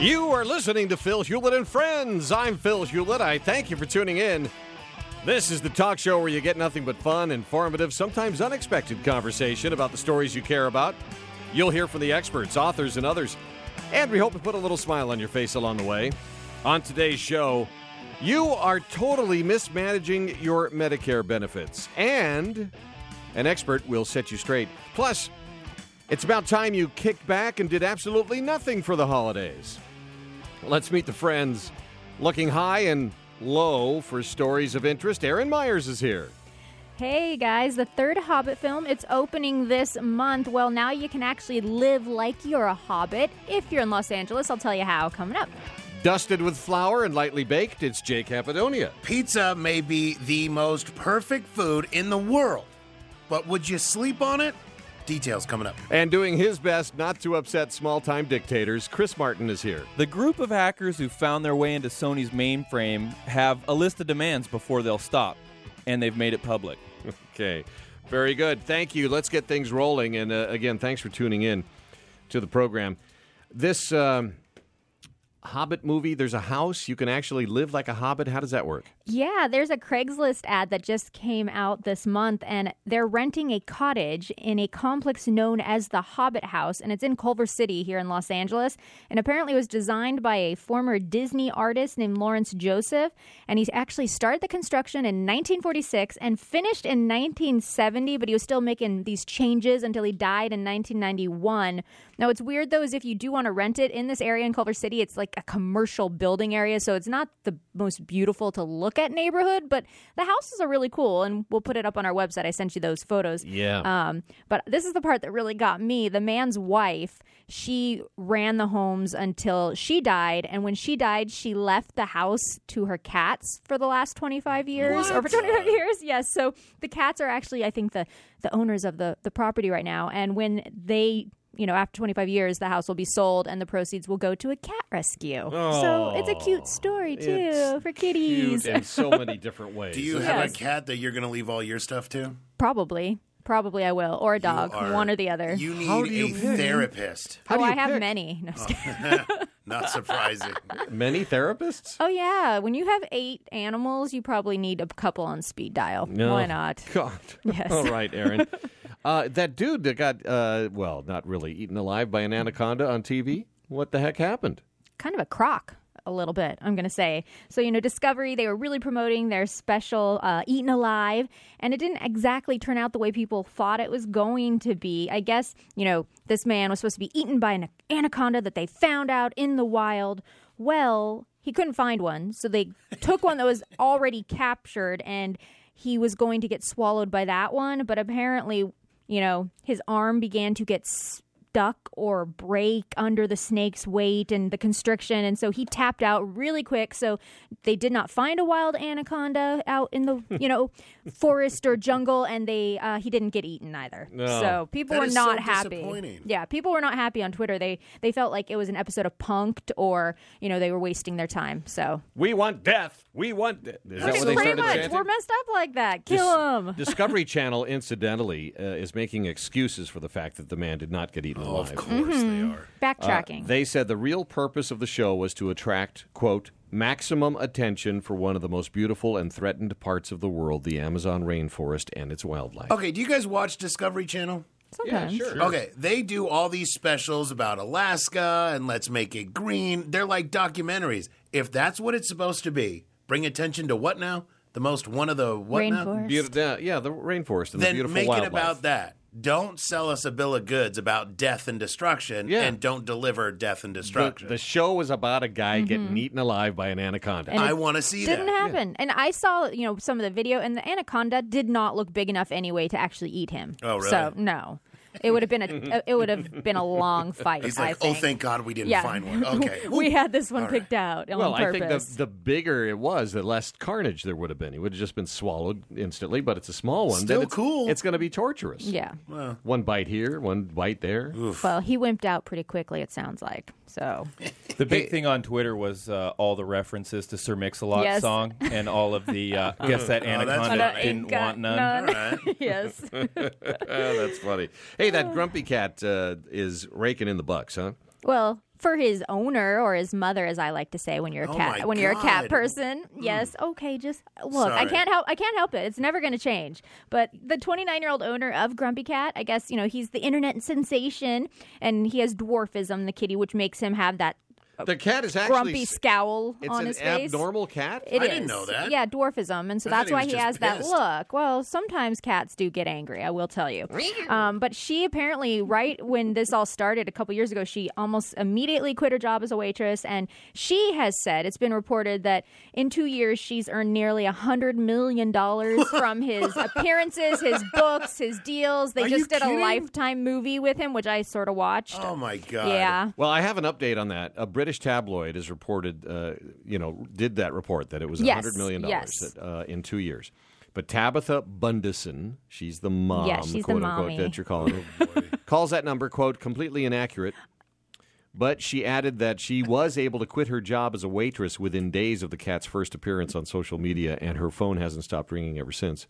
You are listening to Phil Hewlett and Friends. I'm Phil Hewlett. I thank you for tuning in. This is the talk show where you get nothing but fun, informative, sometimes unexpected conversation about the stories you care about. You'll hear from the experts, authors, and others. And we hope to put a little smile on your face along the way. On today's show, you are totally mismanaging your Medicare benefits. And an expert will set you straight. Plus, it's about time you kicked back and did absolutely nothing for the holidays. Let's meet the friends. Looking high and low for stories of interest, Erin Myers is here. Hey guys, the third Hobbit film, it's opening this month. Well, now you can actually live like you're a Hobbit. If you're in Los Angeles, I'll tell you how coming up. Dusted with flour and lightly baked, it's Jake Cappadonia. Pizza may be the most perfect food in the world, but would you sleep on it? Details coming up. And doing his best not to upset small-time dictators, Chris Martin is here. The group of hackers who found their way into Sony's mainframe have a list of demands before they'll stop, and they've made it public. Okay, very good. Thank you. Let's get things rolling. And again, thanks for tuning in to the program. This Hobbit movie, there's a house. You can actually live like a Hobbit. How does that work? Yeah, there's a Craigslist ad that just came out this month, and they're renting a cottage in a complex known as the Hobbit House, and it's in Culver City here in Los Angeles, and apparently it was designed by a former Disney artist named Lawrence Joseph, and he actually started the construction in 1946 and finished in 1970, but he was still making these changes until he died in 1991. Now, what's weird, though, is if you do want to rent it in this area in Culver City, it's like a commercial building area, so it's not the most beautiful to look at neighborhood, but the houses are really cool, and we'll put it up on our website. I sent you those photos. Yeah. But this is the part that really got me. The man's wife, she ran the homes until she died, and when she died, she left the house to her cats for the last 25 years. What? Or for 25 years, yes. So the cats are actually, I think, the owners of the property right now, and when they... after 25 years, the house will be sold and the proceeds will go to a cat rescue. So it's a cute story, too, for kitties. Cute in so many different ways. Do you have a cat that you're going to leave all your stuff to? Probably I will. Or a dog, one or the other. You How need do you a pick? therapist. How do I you have pick? many. No, I'm just kidding. Not surprising. Many therapists? Oh, yeah. When you have 8 animals, you probably need a couple on speed dial. No. Why not? God. Yes. All right, Erin. That dude that got, not really eaten alive by an anaconda on TV. What the heck happened? Kind of a crock. A little bit, I'm going to say. So, Discovery, they were really promoting their special Eaten Alive, and it didn't exactly turn out the way people thought it was going to be. I guess, this man was supposed to be eaten by an anaconda that they found out in the wild. Well, he couldn't find one, so they took one that was already captured, and he was going to get swallowed by that one, but apparently, his arm began to get stuck or break under the snake's weight and the constriction, and so he tapped out really quick. So they did not find a wild anaconda out in the forest or jungle, and he didn't get eaten either. No. So people That were is not so happy. disappointing. Yeah, people were not happy on Twitter. They felt like it was an episode of Punk'd, or they were wasting their time. So We want death. We want death. Is that what they pretty started much, chanting? we're messed up like that. Kill him. Discovery Channel, incidentally, is making excuses for the fact that the man did not get eaten alive. Of course they are. Backtracking. They said the real purpose of the show was to attract, quote, maximum attention for one of the most beautiful and threatened parts of the world, the Amazon rainforest and its wildlife. Okay, do you guys watch Discovery Channel? Sometimes. Yeah, sure. Okay, they do all these specials about Alaska and let's make it green. They're like documentaries. If that's what it's supposed to be, bring attention to what now? The most one of the what now? Rainforest. The rainforest and the Then beautiful make wildlife. it about that. Don't sell us a bill of goods about death and destruction, Yeah. and don't deliver death and destruction. The show was about a guy getting eaten alive by an anaconda. And I want to see Didn't that. happen. And I saw, some of the video, and the anaconda did not look big enough anyway to actually eat him. Oh, really? So, no. It would have been a long fight. He's I like, think. oh, thank God we didn't Yeah. find one. Okay. We had this one All picked out on Well, I purpose. think the bigger it was, the less carnage there would have been. He would have just been swallowed instantly, but it's a small one. Still Then cool. It's going to be torturous. Yeah. One bite here, one bite there. Well, he wimped out pretty quickly, it sounds like. So, The big thing on Twitter was all the references to Sir Mix-a-Lot's Yes. song and all of the guess that anaconda that's didn't want none. All right. yes. That's funny. Hey, that grumpy cat is raking in the bucks, huh? Well, for his owner or his mother, as I like to say, when you're a Oh cat, my when you're a cat God. person, yes, okay, just look. I Sorry. can't help it. It's never going to change. But the 29-year-old owner of Grumpy Cat, I guess he's the internet sensation, and he has dwarfism, the kitty, which makes him have that The cat is actually grumpy scowl it's on an his face. abnormal cat. It I is. didn't know that. Yeah, dwarfism, and so I thought that's he why was he just has that pissed. look. Well, sometimes cats do get angry. I will tell you. But she apparently, right when this all started a couple years ago, she almost immediately quit her job as a waitress, and she has said it's been reported that in 2 years she's earned nearly $100 million from his appearances, his books, his deals. They Are you just did a kidding? Lifetime movie with him, which I sort of watched. Oh my God. Yeah. Well, I have an update on that. A British tabloid has reported, did that report that it was Yes, $100 million yes. in 2 years. But Tabitha Bundison, she's the mom, Yeah, she's the quote unquote, mommy. that you're calling her, calls that number, quote, completely inaccurate. But she added that she was able to quit her job as a waitress within days of the cat's first appearance on social media, and her phone hasn't stopped ringing ever since.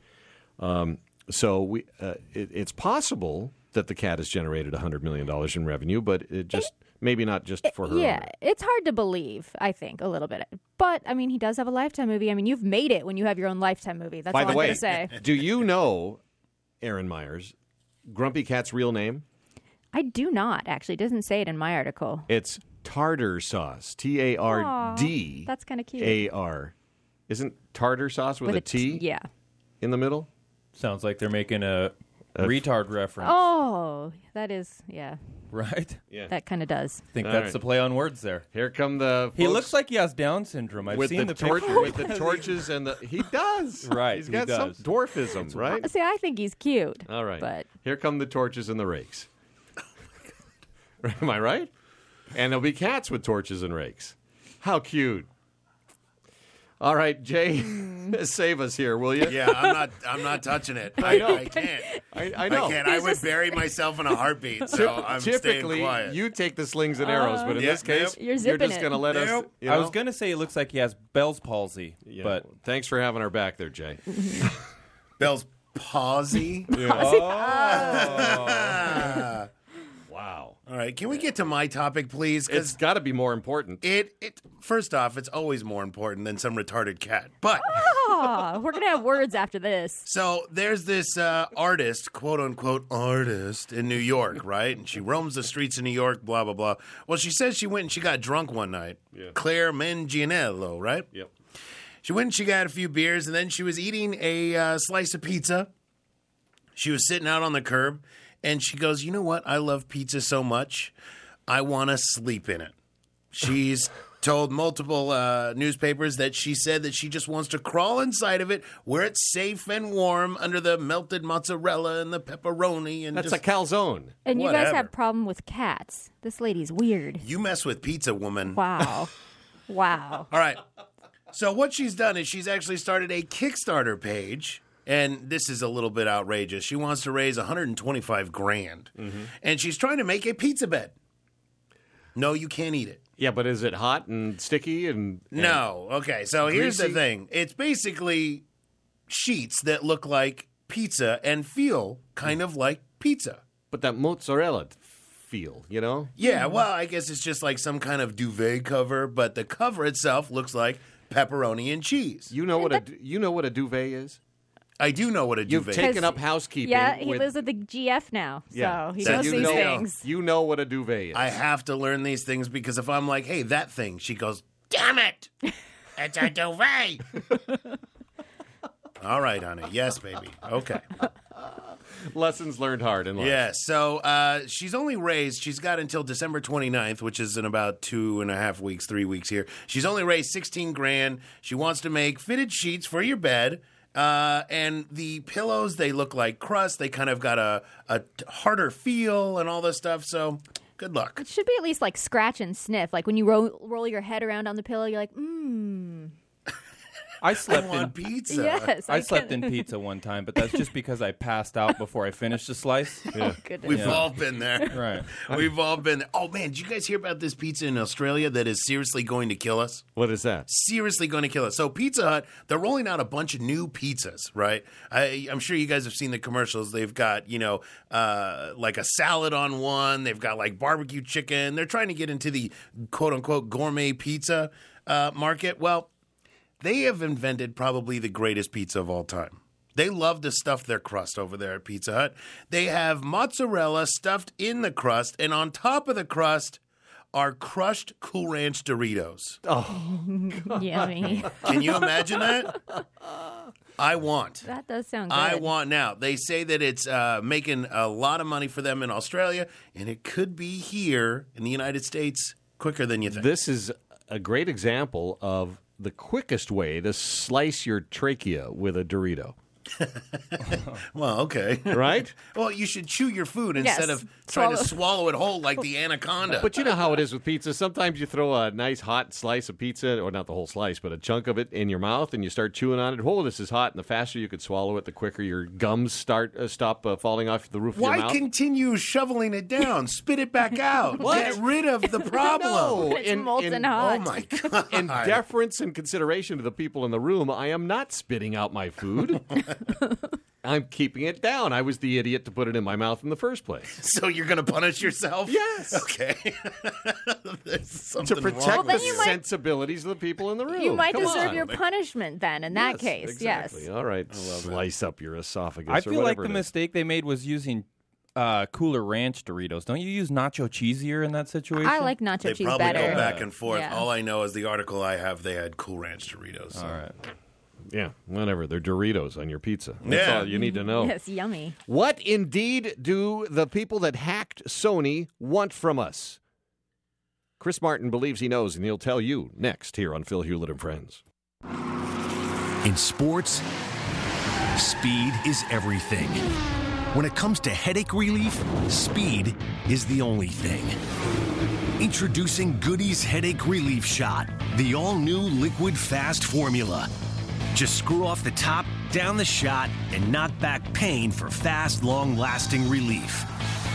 It's possible that the cat has generated $100 million in revenue, but it just maybe not just for her. Yeah, owner. it's hard to believe, I think, a little bit. But, I mean, he does have a Lifetime movie. I mean, you've made it when you have your own Lifetime movie. That's By all the I'm way, going to say. do you know, Aaron Myers, Grumpy Cat's real name? I do not, actually. It doesn't say it in my article. It's tartar sauce. TARDAR. That's kind of cute. Isn't tartar sauce with a T Yeah. in the middle? Sounds like they're making a retard reference, Oh, that is, yeah. right? Yeah. That kind of does. I think All that's right. the play on words there. Here come the He folks looks like he has Down syndrome. I've with seen the, the picture. with the torches and the... He does. Right, He's he got some does. dwarfism, right? See, I think he's cute. All right. But Here come the torches and the rakes. Am I right? And there'll be cats with torches and rakes. How cute. All right, Jay, save us here, will you? Yeah, I'm not touching it. I know. I can't. I know. I can't. I would bury myself in a heartbeat. So I'm staying Typically, quiet. you take the slings and arrows, but in Yep, this case, yep. You're you're zipping just it. going to let us. Nope. You know? I was going to say it looks like he has Bell's palsy, Yeah. but Thanks for having our back there, Jay. Bell's palsy. Wow. All right, can we get to my topic, please? It's Because got to be more important. it first off, it's always more important than some retarded cat. But we're going to have words after this. so there's this artist, quote unquote artist, in New York, right? And she roams the streets of New York, blah blah blah. Well, she says she went and she got drunk one night. Yeah. Claire Manganiello, right? Yep. She went and she got a few beers, and then she was eating a slice of pizza. She was sitting out on the curb, and she goes, "You know what? I love pizza so much, I want to sleep in it." She's told multiple newspapers that she said that she just wants to crawl inside of it where it's safe and warm under the melted mozzarella and the pepperoni. And That's just, a calzone. And you guys Whatever. have problem with cats. This lady's weird. you mess with pizza, woman. Wow. Wow. All right. So what she's done is she's actually started a Kickstarter page, and this is a little bit outrageous. She wants to raise $125,000, and she's trying to make a pizza bed. No, you can't eat it. Yeah, but is it hot and sticky and No. Okay, so here's the Greasy? thing. It's basically sheets that look like pizza and feel kind of like pizza. but that mozzarella feel, you know? Yeah, well, I guess it's just like some kind of duvet cover, but the cover itself looks like pepperoni and cheese. You know what a duvet is? I do know what a You've duvet taken is. up housekeeping. Yeah, he with, lives with the GF now, Yeah. so he So knows you these know- things. You know what a duvet is. I have to learn these things because if I'm like, hey, that thing, she goes, damn it, it's a duvet. All right, honey. Yes, baby. Okay. Lessons learned hard in life. Yeah, so she's got until December 29th, which is in about 2.5 weeks, 3 weeks here. She's only raised $16,000. She wants to make fitted sheets for your bed. And the pillows, they look like crust. They kind of got a harder feel and all this stuff. So good luck. It should be at least like scratch and sniff. Like when you roll your head around on the pillow, you're like, mmm. I I slept want in pizza. Yes, I slept can. in pizza one time, but that's just because I passed out before I finished the slice. Oh, goodness. We've Yeah. all been there. Right. We've all been there. Oh, man, did you guys hear about this pizza in Australia that is seriously going to kill us? What is that? Seriously going to kill us. So Pizza Hut, they're rolling out a bunch of new pizzas, right? I'm sure you guys have seen the commercials. They've got, like a salad on one. They've got like barbecue chicken. They're trying to get into the quote-unquote gourmet pizza market. Well, they have invented probably the greatest pizza of all time. They love to stuff their crust over there at Pizza Hut. They have mozzarella stuffed in the crust, and on top of the crust are crushed Cool Ranch Doritos. Yummy. Can you imagine that? I want. That does sound good. I want now. They say that it's making a lot of money for them in Australia, and it could be here in the United States quicker than you think. This is a great example of the quickest way to slice your trachea with a Dorito. Well, okay. Right? Well, you should chew your food instead Yes. of trying to swallow it whole like the anaconda. But you know how it is with pizza. Sometimes you throw a nice hot slice of pizza, or not the whole slice, but a chunk of it in your mouth, and you start chewing on it. Oh, this is hot. And the faster you could swallow it, the quicker your gums stop falling off the roof of your Why mouth. continue shoveling it down? Spit it back out. Get rid of the problem. No, It's molten hot. Oh, my God. In deference and consideration to the people in the room, I am not spitting out my food. I'm keeping it down. I was the idiot to put it in my mouth in the first place. So you're going to punish yourself? Yes. Okay. There's something To protect wrong the with then you you. might- sensibilities of the people in the room. You might Come deserve on. your punishment then, in that case. Exactly. Yes. All right. Slice up your esophagus. I or feel like whatever the it is. mistake they made was using Cooler Ranch Doritos. Don't you use nacho cheesier in that situation? I like nacho They cheese probably better. go back and forth. Yeah. All I know is the article I have, they had Cool Ranch Doritos. So. All right. Yeah, whatever. They're Doritos on your pizza. That's Yeah. all you need to know. Yes, yummy. What indeed do the people that hacked Sony want from us? Chris Martin believes he knows, and he'll tell you next here on Phil Hewlett and Friends. In sports, speed is everything. When it comes to headache relief, speed is the only thing. Introducing Goody's Headache Relief Shot, the all-new liquid fast formula. Just screw off the top, down the shot, and knock back pain for fast, long-lasting relief.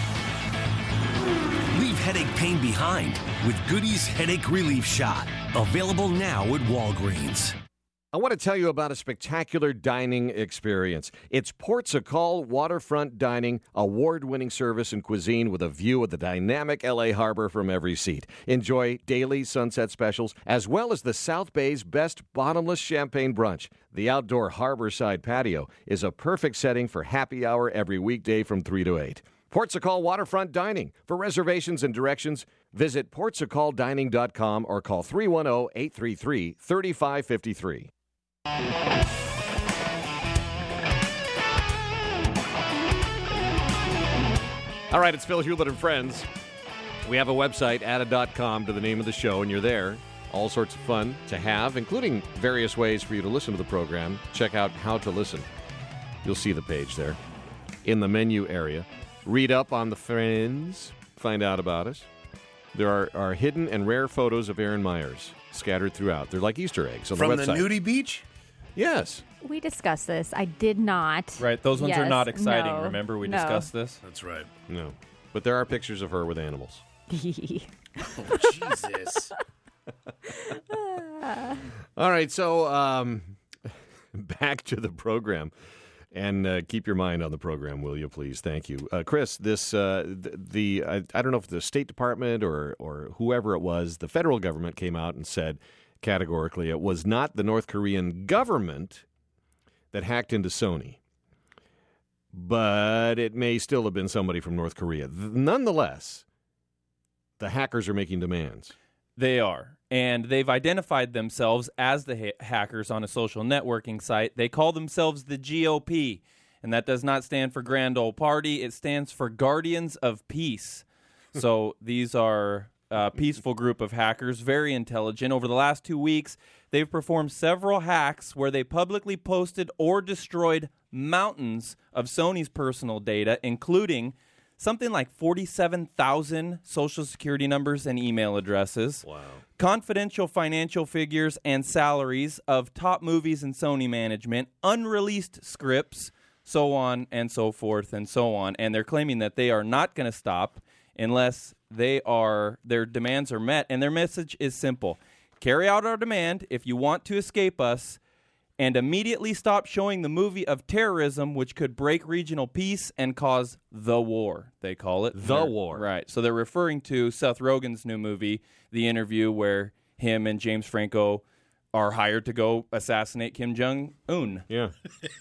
Leave headache pain behind with Goody's Headache Relief Shot. Available now at Walgreens. I want to tell you about a spectacular dining experience. It's Portugal Waterfront Dining, award-winning service and cuisine with a view of the dynamic L.A. harbor from every seat. Enjoy daily sunset specials, as well as the South Bay's best bottomless champagne brunch. The outdoor harborside patio is a perfect setting for happy hour every weekday from 3 to 8. Portugal Waterfront Dining. For reservations and directions, visit portugaldining.com or call 310-833-3553. All right, it's Phil Hewlett and Friends. We have a website, added.com, to the name of the show, and you're there. All sorts of fun to have, including various ways for you to listen to the program. Check out how to listen. You'll see the page there in the menu area. Read up on the Friends. Find out about us. There are hidden and rare photos of Aaron Myers scattered throughout. They're like Easter eggs on From the the website. nudie beach? Yes. We discussed this. I did not. Right. Those ones are Yes, not exciting. no, Remember we no. discussed this? That's right. No. But there are pictures of her with animals. Oh, Jesus. All right, so back to the program, and keep your mind on the program, will you please? Thank you, Chris. This I don't know if the State Department or whoever it was, the federal government came out and said categorically it was not the North Korean government that hacked into Sony, but it may still have been somebody from North Korea. Nonetheless, the hackers are making demands. They are. And they've identified themselves as the hackers on a social networking site. They call themselves the GOP. And that does not stand for Grand Ole Party. It stands for Guardians of Peace. So these are a peaceful group of hackers, very intelligent. Over the last 2 weeks, they've performed several hacks where they publicly posted or destroyed mountains of Sony's personal data, including something like 47,000 Social Security numbers and email addresses. Wow. Confidential financial figures and salaries of top movies and Sony management, unreleased scripts, so on and so forth and so on. And they're claiming that they are not going to stop unless their demands are met. And their message is simple. Carry out our demand if you want to escape us, and immediately stop showing the movie of terrorism, which could break regional peace and cause the war, they call it. The war. Right. So they're referring to Seth Rogen's new movie, The Interview, where him and James Franco are hired to go assassinate Kim Jong-un. Yeah.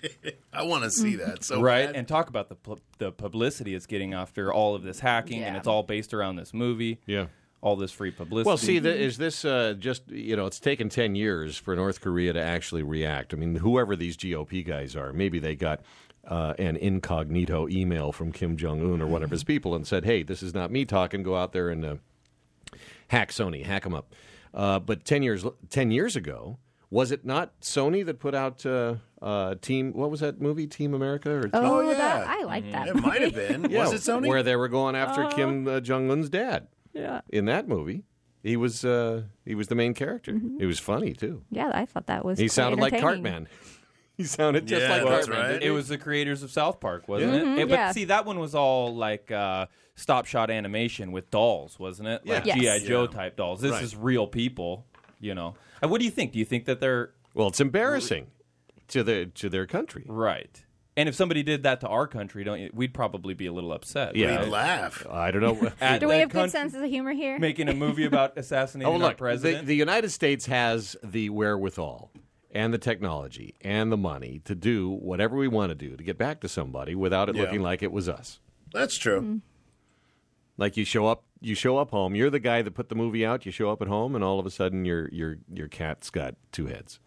I want to see that. So Right, bad. and talk about the publicity it's getting after all of this hacking, and it's all based around this movie. Yeah. All this free publicity. Well, see, is this just, it's taken 10 years for North Korea to actually react. I mean, whoever these GOP guys are, maybe they got an incognito email from Kim Jong-un or one of his people and said, hey, this is not me talking. Go out there and hack Sony, hack them up. But 10 years ago, was it not Sony that put out Team, what was that movie, Team America? Or Oh, yeah. I like that. It might have been. Was it Sony? Where they were going after Kim Jong-un's dad. Yeah. In that movie, he was the main character. He was funny too. Yeah, I thought that was He quite sounded like entertaining. Cartman. He sounded just Yeah, like that's Cartman. right. didn't it he? was the creators of South Park, wasn't it? But yeah. see, that one was all like stop-shot animation with dolls, wasn't it? Like Yes. G.I. Joe Yeah. type dolls. This Right. is real people, What do you think? Do you think that they're Well, it's embarrassing to their country. right? And if somebody did that to our country, we'd probably be a little upset. Yeah. We'd right? laugh. I don't know. At Do we the have good country- senses of humor here? Making a movie about assassinating Oh, our look, president. the United States has the wherewithal and the technology and the money to do whatever we want to do to get back to somebody without it Yeah. looking like it was us. That's true. Mm-hmm. Like you show up home. You're the guy that put the movie out. You show up at home, and all of a sudden, your cat's got two heads.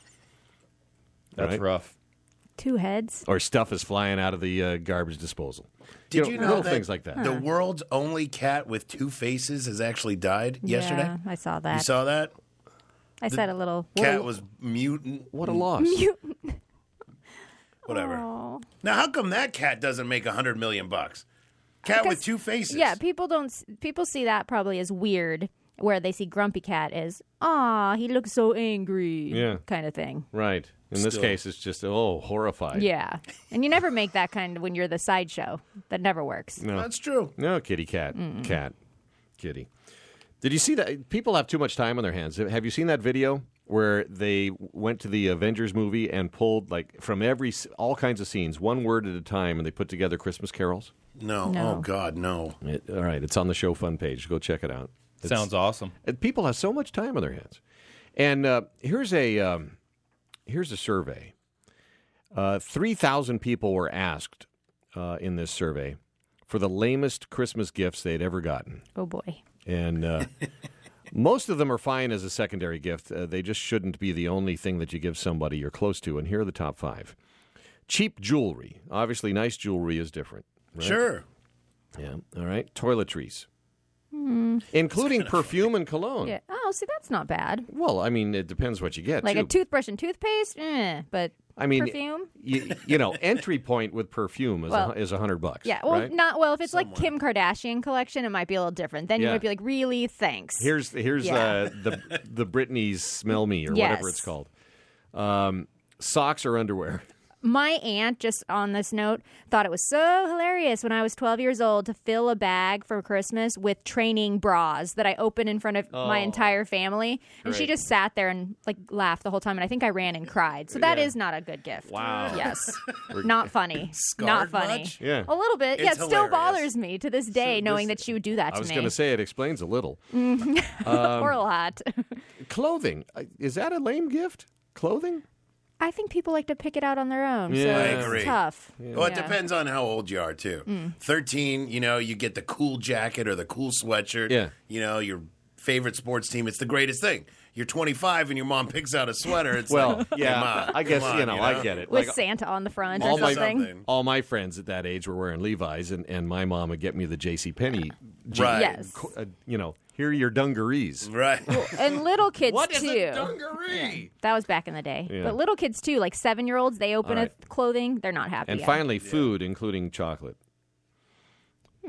That's right? rough. Two heads. Or stuff is flying out of the garbage disposal. Did you know little that things like that? the world's only cat with two faces has actually died yesterday? Yeah, I saw that. You saw that? I said a little. Cat was mutant. What a loss! Whatever. Aw. Now, how come that cat doesn't make $100 million? Cat with Because- two faces. Yeah, people see that probably as weird, where they see Grumpy Cat as, "Aw, he looks so angry," Yeah. kind of thing. Right. In this Still. case, it's just horrified. Yeah, and you never make that kind when you're the sideshow. That never works. No. That's true. No, kitty cat. Cat. Kitty. Did you see that? People have too much time on their hands. Have you seen that video where they went to the Avengers movie and pulled, like, from all kinds of scenes, one word at a time, and they put together Christmas carols? No. No. Oh, God, no. All right. It's on the Show Fun page. Go check it out. Sounds awesome. People have so much time on their hands. And here's a survey. 3,000 people were asked in this survey for the lamest Christmas gifts they'd ever gotten. Oh boy. And most of them are fine as a secondary gift. They just shouldn't be the only thing that you give somebody you're close to. And here are the top 5. Cheap jewelry. Obviously, nice jewelry is different. Right? Sure. Yeah. All right. Toiletries. Including perfume and cologne. Yeah. Oh, see, that's not bad. Well, I mean, it depends what you get. Like too. a toothbrush and toothpaste, but I mean, perfume. Entry point with perfume is Well, is $100. Yeah, well, right? if it's like Kim Kardashian collection, it might be a little different. Then you Yeah. might be like, really, thanks. Here's Yeah. the Britney's Smell Me or Yes. whatever it's called. Socks or underwear. My aunt, just on this note, thought it was so hilarious when I was 12 years old to fill a bag for Christmas with training bras that I opened in front of my entire family. And she Great. just sat there and laughed the whole time. And I think I ran and cried. So that Yeah. is not a good gift. Wow. Yes. Not funny. Not Scarred funny. much? Yeah. A little bit. It's Yeah, it still hilarious. bothers me to this day knowing that she would do that I to was me. going to say it explains a little. Or a lot. Clothing. Is that a lame gift? Clothing? I think people like to pick it out on their own. Yeah. So I it's agree. tough. Well, it Yeah. depends on how old you are, too. 13, you get the cool jacket or the cool sweatshirt. Yeah. Your favorite sports team. It's the greatest thing. You're 25 and your mom picks out a sweater. It's Well, like, yeah, come on, I guess, come on, I get it. With Like, Santa on the front all or my- something. all my friends at that age were wearing Levi's, and my mom would get me the JCPenney jeans. Right. Yes. Here are your dungarees. Right. And little kids What is too. a dungaree? That was back in the day. Yeah. But little kids too, like 7-year-olds, they open All right. clothing, they're not happy. And yet. finally, food, including chocolate.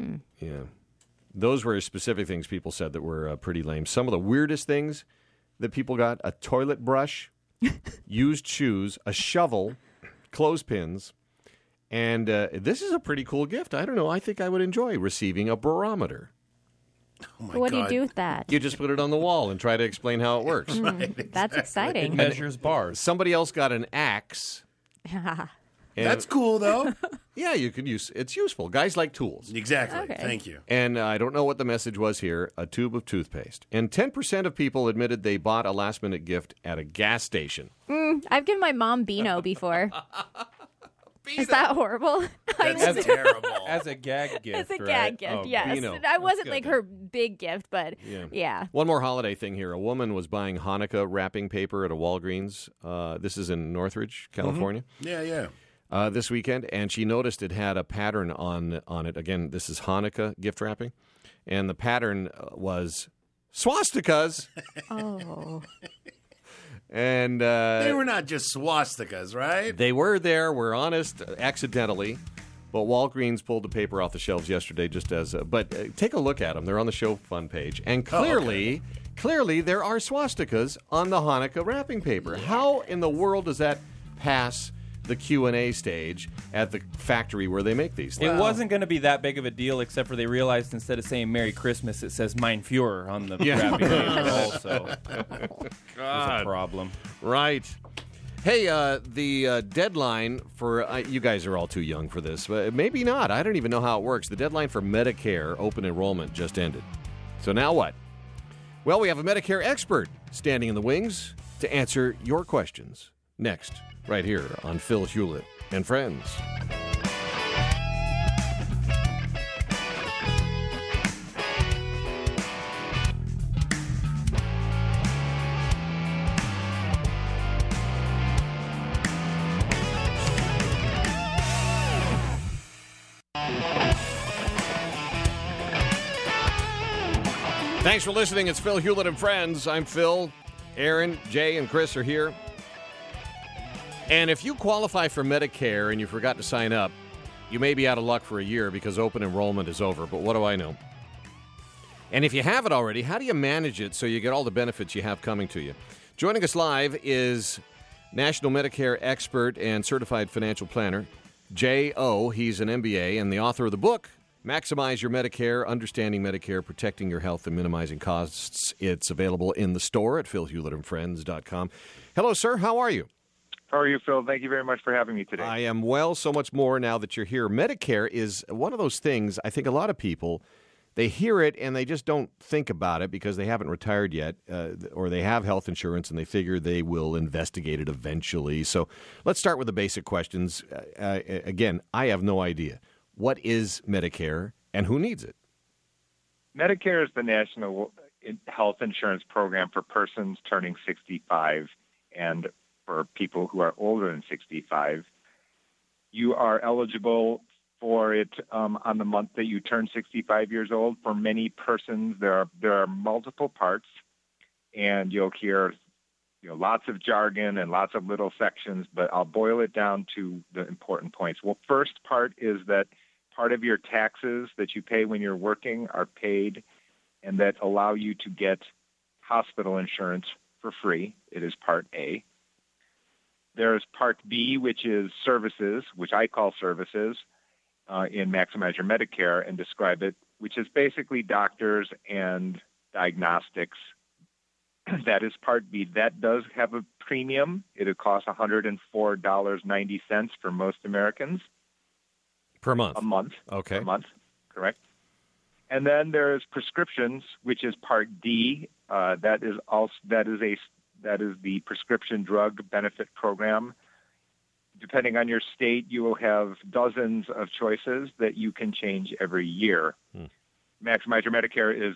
Yeah. Those were specific things people said that were pretty lame. Some of the weirdest things that people got: a toilet brush, used shoes, a shovel, clothespins, and this is a pretty cool gift. I don't know. I think I would enjoy receiving a barometer. Oh my What do God. you do with that? You just put it on the wall and try to explain how it works. That's It exciting. measures bars. Somebody else got an axe. And, That's cool, though. yeah, you can use it's useful. Guys like tools. Exactly. Okay. Thank you. And I don't know what the message was here, a tube of toothpaste. And 10% of people admitted they bought a last-minute gift at a gas station. I've given my mom Beano before. Is that horrible? That's terrible. As a gag gift, It's a right? gag gift, Oh, yes. Beano. I wasn't That's like good. her big gift, but yeah. One more holiday thing here. A woman was buying Hanukkah wrapping paper at a Walgreens. This is in Northridge, California. Yeah. This weekend, and she noticed it had a pattern on it. Again, this is Hanukkah gift wrapping, and the pattern was swastikas. Oh. And They were not just swastikas, right? they were there. We're honest, accidentally. But Walgreens pulled the paper off the shelves yesterday, just as. But take a look at them. They're on the Show Fun page, and clearly, there are swastikas on the Hanukkah wrapping paper. How in the world does that pass the Q&A stage at the factory where they make these things? It wasn't going to be that big of a deal, except for they realized instead of saying Merry Christmas, it says Mein Führer on the wrapping paper also. That's a problem. Right. Hey, the deadline for you guys are all too young for this, but maybe not. I don't even know how it works. The deadline for Medicare open enrollment just ended. So now what? Well, we have a Medicare expert standing in the wings to answer your questions. Next, right here on Phil Hewlett and Friends. Thanks for listening. It's Phil Hewlett and Friends. I'm Phil. Aaron, Jay, and Chris are here. And if you qualify for Medicare and you forgot to sign up, you may be out of luck for a year because open enrollment is over. But what do I know? And if you have it already, how do you manage it so you get all the benefits you have coming to you? Joining us live is National Medicare expert and certified financial planner, Jay O. He's an MBA and the author of the book, Maximize Your Medicare, Understanding Medicare, Protecting Your Health and Minimizing Costs. It's available in the store at philhewlettandfriends.com. Hello, sir. How are you? How are you, Phil? Thank you very much for having me today. I am well, so much more now that you're here. Medicare is one of those things, I think a lot of people, they hear it and they just don't think about it because they haven't retired yet or they have health insurance and they figure they will investigate it eventually. So let's start with the basic questions. Again, I have no idea. What is Medicare and who needs it? Medicare is the national health insurance program for persons turning 65 and for people who are older than 65. You are eligible for it on the month that you turn 65 years old. For many persons, there are multiple parts, and you'll hear lots of jargon and lots of little sections, but I'll boil it down to the important points. Well, first part is that part of your taxes that you pay when you're working are paid and that allow you to get hospital insurance for free. It is Part A. There's Part B, which is services, which I call services in Maximize Your Medicare and describe it, which is basically doctors and diagnostics. That is Part B. That does have a premium. It would cost $104.90 for most Americans. Per month. A month. Okay. A month, correct. And then there's prescriptions, which is Part D. That is the prescription drug benefit program. Depending on your state, you will have dozens of choices that you can change every year. Maximize Your Medicare is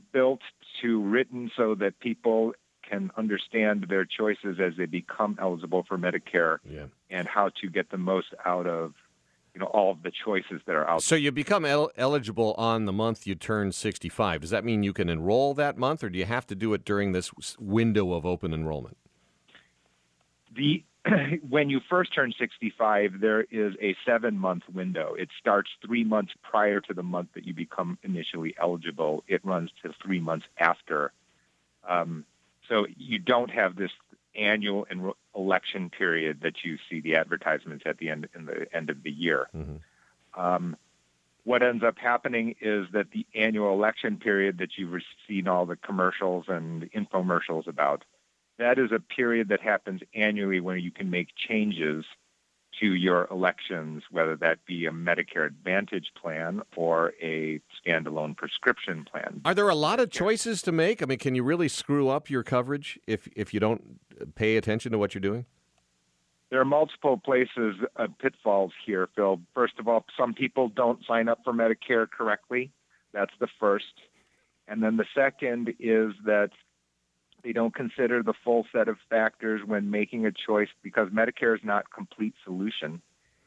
written so that people can understand their choices as they become eligible for Medicare and how to get the most out of all of the choices that are out there. So you become eligible on the month you turn 65. Does that mean you can enroll that month, or do you have to do it during this window of open enrollment? when you first turn 65, there is a 7-month window. It starts 3 months prior to the month that you become initially eligible. It runs to 3 months after. So you don't have this annual election period that you see the advertisements at the end of the year. Mm-hmm. What ends up happening is that the annual election period that you've seen all the commercials and infomercials about, that is a period that happens annually where you can make changes to your elections, whether that be a Medicare Advantage plan or a standalone prescription plan. Are there a lot of choices to make? I mean, can you really screw up your coverage if you don't pay attention to what you're doing? There are multiple places, pitfalls here, Phil. First of all, some people don't sign up for Medicare correctly. That's the first. And then the second is that they don't consider the full set of factors when making a choice, because Medicare is not a complete solution.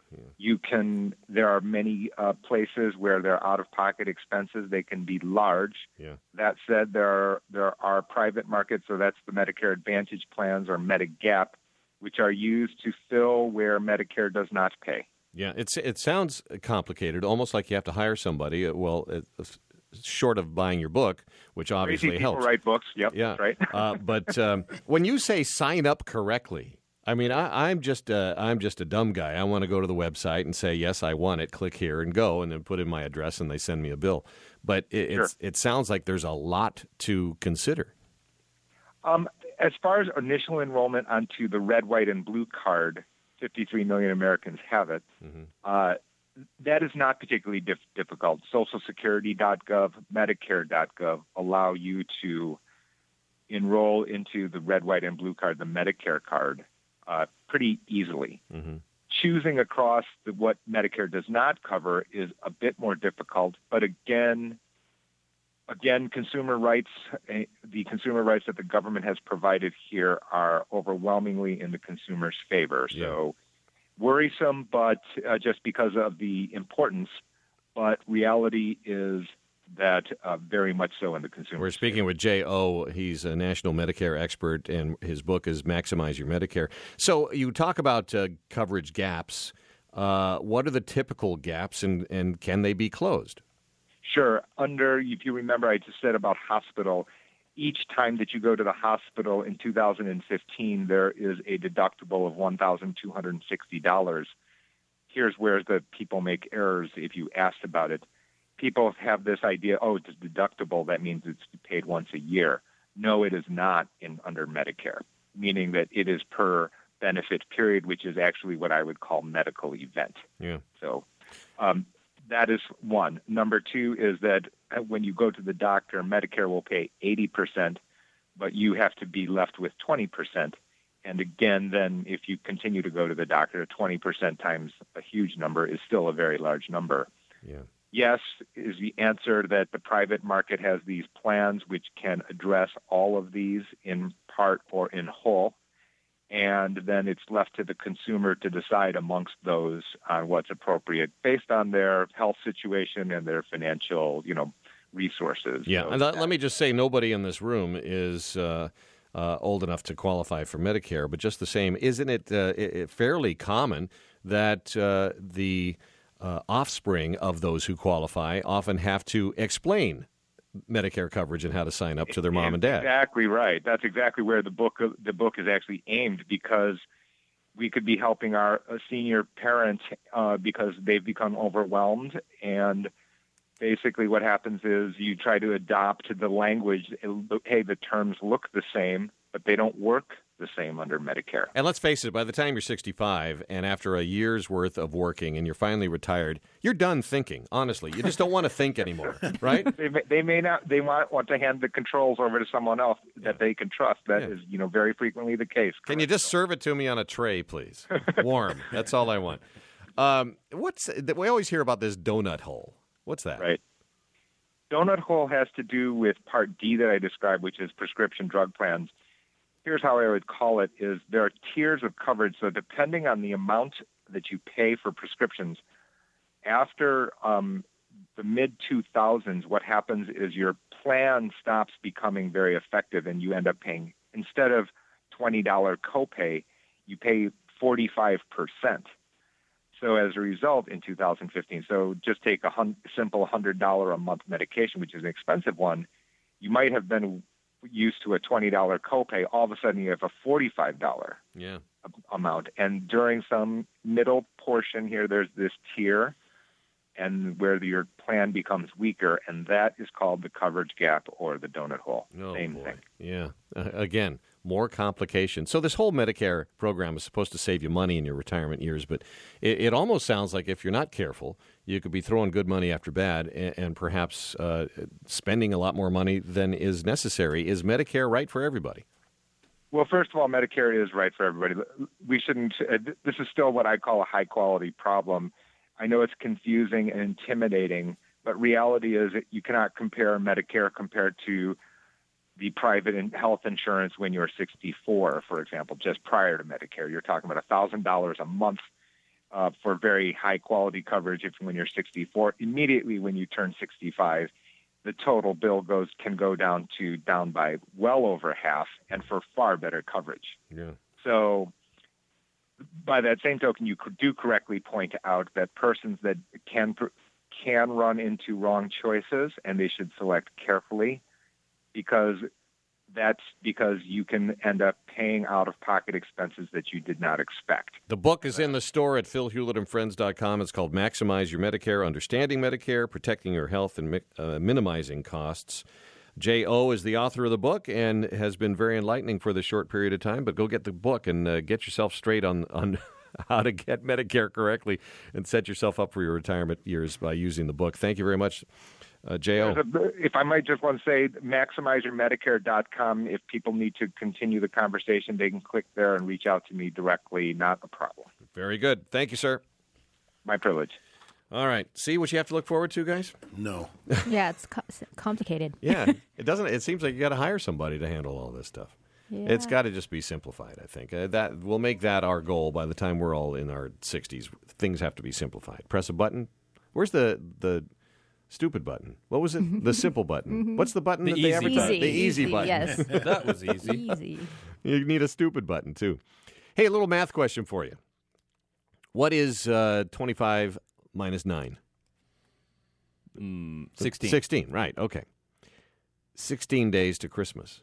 There are many places where there are out-of-pocket expenses. They can be large. Yeah. That said, there are private markets, so that's the Medicare Advantage plans or Medigap, which are used to fill where Medicare does not pay. Yeah, it sounds complicated, almost like you have to hire somebody. Short of buying your book, which obviously Crazy people helps. Write books. Yep, yeah, that's right. But when you say sign up correctly, I mean I'm just a dumb guy. I want to go to the website and say yes, I want it. Click here and go, and then put in my address, and they send me a bill. But it sounds like there's a lot to consider. As far as initial enrollment onto the red, white, and blue card, 53 million Americans have it. Mm-hmm. That is not particularly difficult. SocialSecurity.gov, Medicare.gov allow you to enroll into the red, white, and blue card, the Medicare card, pretty easily. Mm-hmm. Choosing across what Medicare does not cover is a bit more difficult, but again, consumer rights, the consumer rights that the government has provided here are overwhelmingly in the consumer's favor. Yeah. So worrisome, but just because of the importance, but reality is that very much so in the consumer. We're speaking with J.O. He's a national Medicare expert, and his book is Maximize Your Medicare. So you talk about coverage gaps. What are the typical gaps, and can they be closed? Sure. If you remember, I just said about hospital. Each time that you go to the hospital in 2015, there is a deductible of $1,260. Here's where the people make errors if you asked about it. People have this idea, it's a deductible, that means it's paid once a year. No, it is not under Medicare, meaning that it is per benefit period, which is actually what I would call medical event. Yeah. So that is one. Number two is that when you go to the doctor, Medicare will pay 80%, but you have to be left with 20%. And again, then if you continue to go to the doctor, 20% times a huge number is still a very large number. Yeah. Yes is the answer, that the private market has these plans which can address all of these in part or in whole. And then it's left to the consumer to decide amongst those on what's appropriate based on their health situation and their financial, resources. Yeah, and let me just say, nobody in this room is old enough to qualify for Medicare, but just the same, isn't it fairly common that the offspring of those who qualify often have to explain Medicare coverage and how to sign up to their mom and dad? Exactly right. That's exactly where the book is actually aimed, because we could be helping our senior parents because they've become overwhelmed. And basically what happens is you try to adopt the language. Hey, the terms look the same, but they don't work the same under Medicare. And let's face it, by the time you're 65 and after a year's worth of working and you're finally retired, you're done thinking, honestly. You just don't want to think anymore, right? They might want to hand the controls over to someone else that they can trust. That is, very frequently the case. Can you just serve it to me on a tray, please? Warm. That's all I want. We always hear about this donut hole. What's that? Right. Donut hole has to do with Part D that I described, which is prescription drug plans. Here's how I would call it, is there are tiers of coverage. So depending on the amount that you pay for prescriptions, after the mid-2000s, what happens is your plan stops becoming very effective, and you end up paying, instead of $20 copay, you pay 45%. So as a result, in 2015, so just take a simple $100 a month medication, which is an expensive one, you might have been used to a $20 copay. All of a sudden, you have a $45 amount. And during some middle portion here, there's this tier, and where your plan becomes weaker, and that is called the coverage gap or the donut hole. Same thing. Yeah. Again, more complications. So this whole Medicare program is supposed to save you money in your retirement years, but it almost sounds like if you're not careful, you could be throwing good money after bad and perhaps spending a lot more money than is necessary. Is Medicare right for everybody? Well, first of all, Medicare is right for everybody. We shouldn't. This is still what I call a high-quality problem. I know it's confusing and intimidating, but reality is that you cannot compare Medicare compared to the private health insurance when you're 64, for example, just prior to Medicare. You're talking about $1,000 a month for very high-quality coverage when you're 64. Immediately when you turn 65, the total bill can go down by well over half, and for far better coverage. Yeah. So by that same token, you do correctly point out that persons that can run into wrong choices, and they should select carefully, because you can end up paying out-of-pocket expenses that you did not expect. The book is in the store at philhewlettandfriends.com. It's called Maximize Your Medicare, Understanding Medicare, Protecting Your Health, and Minimizing Costs. J.O. is the author of the book and has been very enlightening for this short period of time, but go get the book and get yourself straight on how to get Medicare correctly and set yourself up for your retirement years by using the book. Thank you very much, J.O. If I might just want to say, MaximizeYourMedicare.com. If people need to continue the conversation, they can click there and reach out to me directly. Not a problem. Very good. Thank you, sir. My privilege. All right. See what you have to look forward to, guys? No. Yeah, it's complicated. Yeah. It seems like you got to hire somebody to handle all this stuff. Yeah. It's got to just be simplified, I think. That we'll make that our goal by the time we're all in our 60s. Things have to be simplified. Press a button. Where's the stupid button? What was it? The simple button. What's the button that they advertise? The easy button. Yes. That was easy. Easy. You need a stupid button, too. Hey, a little math question for you. What is 25 minus 9? 16. 16, right. Okay. 16 days to Christmas.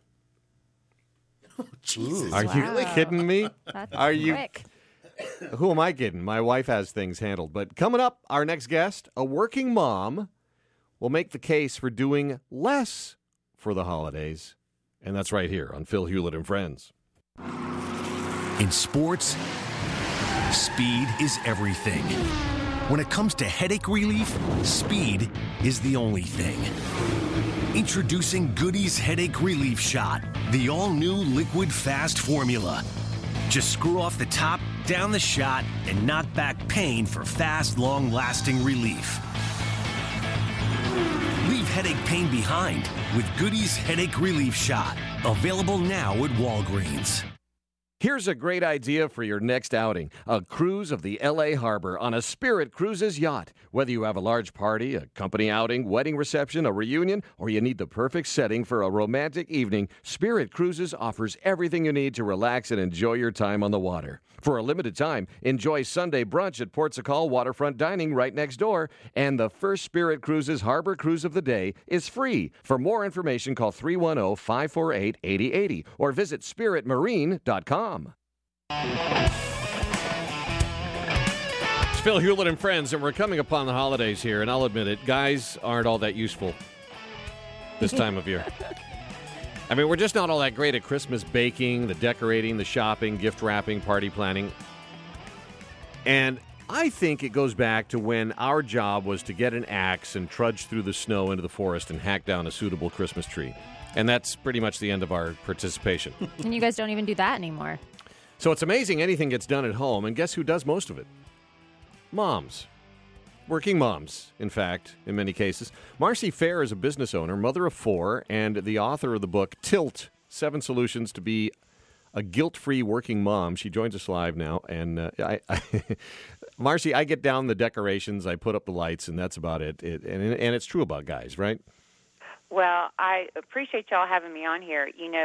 Jesus. Are you Wow. kidding me? That's Are you? quick. Who am I kidding? My wife has things handled. But coming up, our next guest, a working mom, will make the case for doing less for the holidays. And that's right here on Phil Hewlett and Friends. In sports, speed is everything. When it comes to headache relief, speed is the only thing. Introducing Goody's Headache Relief Shot, the all-new liquid fast formula. Just screw off the top, down the shot, and knock back pain for fast, long-lasting relief. Leave headache pain behind with Goody's Headache Relief Shot. Available now at Walgreens. Here's a great idea for your next outing. A cruise of the L.A. Harbor on a Spirit Cruises yacht. Whether you have a large party, a company outing, wedding reception, a reunion, or you need the perfect setting for a romantic evening, Spirit Cruises offers everything you need to relax and enjoy your time on the water. For a limited time, enjoy Sunday brunch at Port Sacal Waterfront Dining right next door. And the first Spirit Cruises Harbor Cruise of the day is free. For more information, call 310-548-8080 or visit spiritmarine.com. It's Phil Hewlett and Friends, and we're coming upon the holidays here, and I'll admit it, guys aren't all that useful this time of year. I mean, we're just not all that great at Christmas baking, the decorating, the shopping, gift wrapping, party planning. And I think it goes back to when our job was to get an axe and trudge through the snow into the forest and hack down a suitable Christmas tree. And that's pretty much the end of our participation. And you guys don't even do that anymore. So it's amazing anything gets done at home, and guess who does most of it? Moms. Working moms, in fact, in many cases. Marcy Fair is a business owner, mother of 4, and the author of the book, Tilt, 7 Solutions to Be a Guilt-Free Working Mom. She joins us live now, and Marcy, I get down the decorations, I put up the lights, and that's about it. And it's true about guys, right? Well, I appreciate y'all having me on here. You know,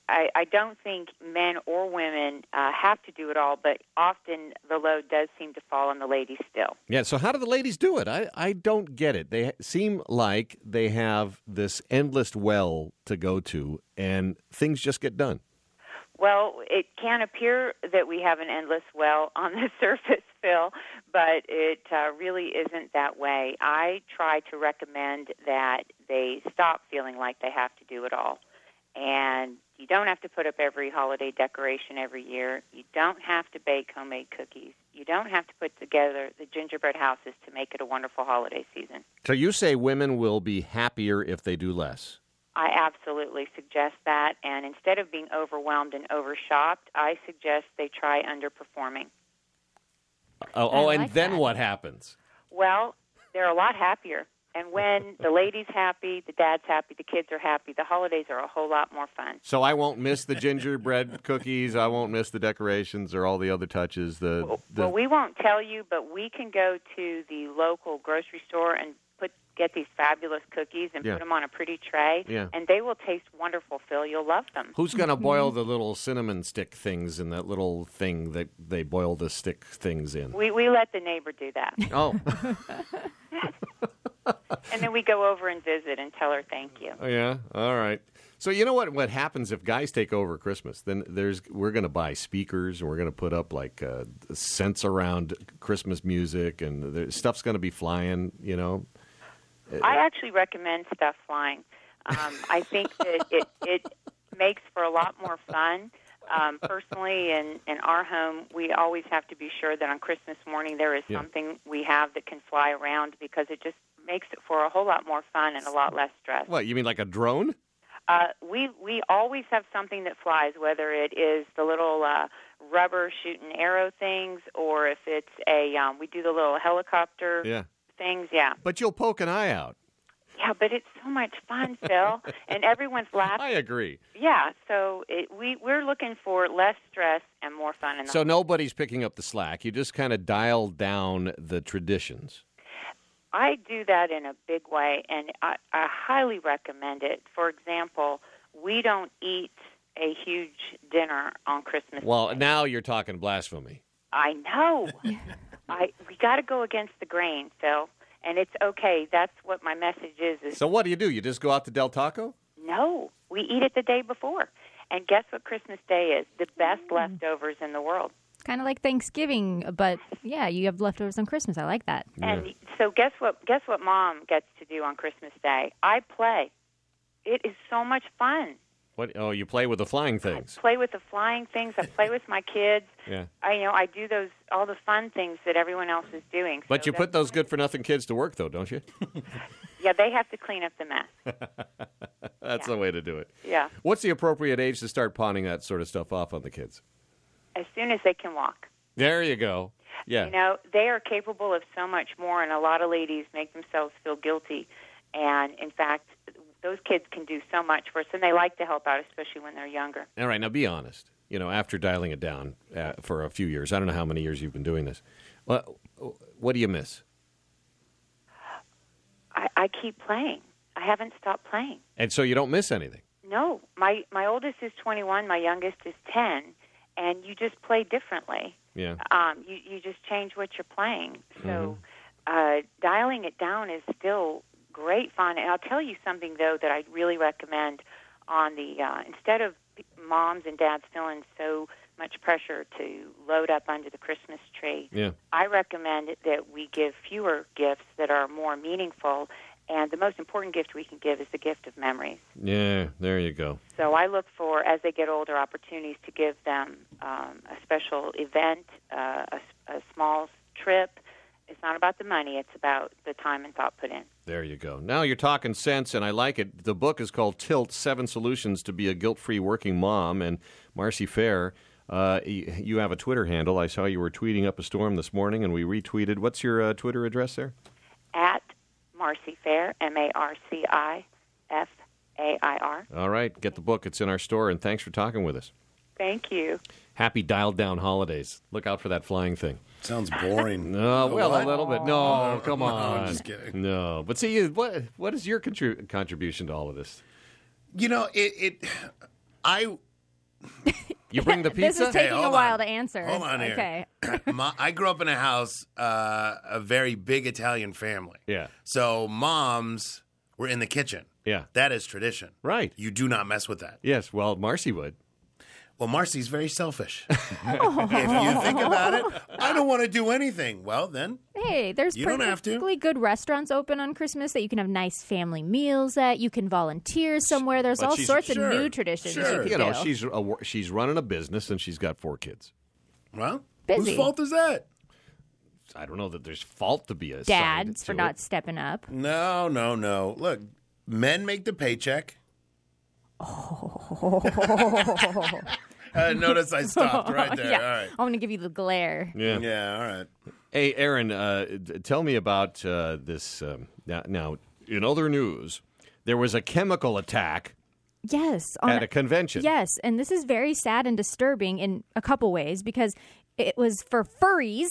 I don't think men or women have to do it all, but often the load does seem to fall on the ladies still. Yeah, so how do the ladies do it? I don't get it. They seem like they have this endless well to go to, and things just get done. Well, it can appear that we have an endless well on the surface, Phil, but it really isn't that way. I try to recommend that they stop feeling like they have to do it all. And you don't have to put up every holiday decoration every year. You don't have to bake homemade cookies. You don't have to put together the gingerbread houses to make it a wonderful holiday season. So you say women will be happier if they do less. I absolutely suggest that. And instead of being overwhelmed and overshopped, I suggest they try underperforming. Oh, and like then that. what happens? Well, they're a lot happier. And when the lady's happy, the dad's happy, the kids are happy, the holidays are a whole lot more fun. So I won't miss the gingerbread cookies. I won't miss the decorations or all the other touches. Well, we won't tell you, but we can go to the local grocery store and get these fabulous cookies and put them on a pretty tray, and they will taste wonderful, Phil. You'll love them. Who's going to boil the little cinnamon stick things in that little thing that they boil the stick things in? We let the neighbor do that. Oh. And then we go over and visit and tell her thank you. Oh, yeah? All right. So you know what happens if guys take over Christmas? Then we're going to buy speakers, and we're going to put up like scents around Christmas music, and stuff's going to be flying, you know. I actually recommend stuff flying. I think that it makes for a lot more fun. Personally, in our home, we always have to be sure that on Christmas morning there is something we have that can fly around, because it just makes it for a whole lot more fun and a lot less stress. What, you mean like a drone? We always have something that flies, whether it is the little rubber shoot and arrow things, or if it's we do the little helicopter things. Yeah. But you'll poke an eye out. Yeah, but it's so much fun, Phil, and everyone's laughing. I agree. Yeah, so we're looking for less stress and more fun. So nobody's picking up the slack. You just kind of dial down the traditions. I do that in a big way, and I highly recommend it. For example, we don't eat a huge dinner on Christmas Day. Well, now you're talking blasphemy. I know. We got to go against the grain, Phil, and it's okay. That's what my message is. So what do? You just go out to Del Taco? No, we eat it the day before. And guess what Christmas Day is? The best leftovers in the world. Kind of like Thanksgiving, but yeah, you have leftovers on Christmas. I like that. And so guess what Mom gets to do on Christmas Day? I play. It is so much fun. What? Oh, you play with the flying things. I play with the flying things. I play with my kids. Yeah. I do all the fun things that everyone else is doing. But so you put those good-for-nothing kids to work, though, don't you? Yeah, they have to clean up the mess. That's the way to do it. Yeah. What's the appropriate age to start pawning that sort of stuff off on the kids? As soon as they can walk. There you go. Yeah. You know, they are capable of so much more, and a lot of ladies make themselves feel guilty. And, in fact, those kids can do so much for us, and they like to help out, especially when they're younger. All right, now be honest. You know, after dialing it down for a few years, I don't know how many years you've been doing this. What do you miss? I keep playing. I haven't stopped playing. And so you don't miss anything? No. My oldest is 21. My youngest is 10. And you just play differently. Yeah. You just change what you're playing. So dialing it down is still great fun. And I'll tell you something, though, that I really recommend on the instead of moms and dads feeling so much pressure to load up under the Christmas tree, I recommend that we give fewer gifts that are more meaningful. And the most important gift we can give is the gift of memories. Yeah, there you go. So I look for, as they get older, opportunities to give them a special event, a small trip. It's not about the money. It's about the time and thought put in. There you go. Now you're talking sense, and I like it. The book is called Tilt, 7 Solutions to be a Guilt-Free Working Mom. And Marcy Fair, you have a Twitter handle. I saw you were tweeting up a storm this morning, and we retweeted. What's your Twitter address there? At Marcy Fair, MarciFair. All right, get the book. It's in our store, and thanks for talking with us. Thank you. Happy dialed-down holidays. Look out for that flying thing. Sounds boring. No, well, a little bit. No, come on. I'm just kidding. No, but see, what is your contribution to all of this? You know, I You bring the This pizza? is taking a hold while on. to answer. Hold on here. Okay. I grew up in a house, a very big Italian family. Yeah. So moms were in the kitchen. Yeah. That is tradition. Right. You do not mess with that. Yes, well, Marcy would. Well, Marcy's very selfish. If you think about it, I don't want to do anything. Well, then Hey, there's You don't have to. perfectly good restaurants open on Christmas that you can have nice family meals at. You can volunteer somewhere. There's But all she's- sorts Sure, of new traditions sure. you You can know, do. she's running a business and she's got 4 kids. Well, Busy. whose fault is that? I don't know that there's fault to be assigned Dads to for it. not stepping up. No. Look, men make the paycheck. Notice I stopped right there. Yeah. All right. I'm going to give you the glare. Yeah. Yeah, all right. Hey, Aaron, tell me about this. Now, in other news, there was a chemical attack Yes. at a convention. Yes, and this is very sad and disturbing in a couple ways because it was for furries.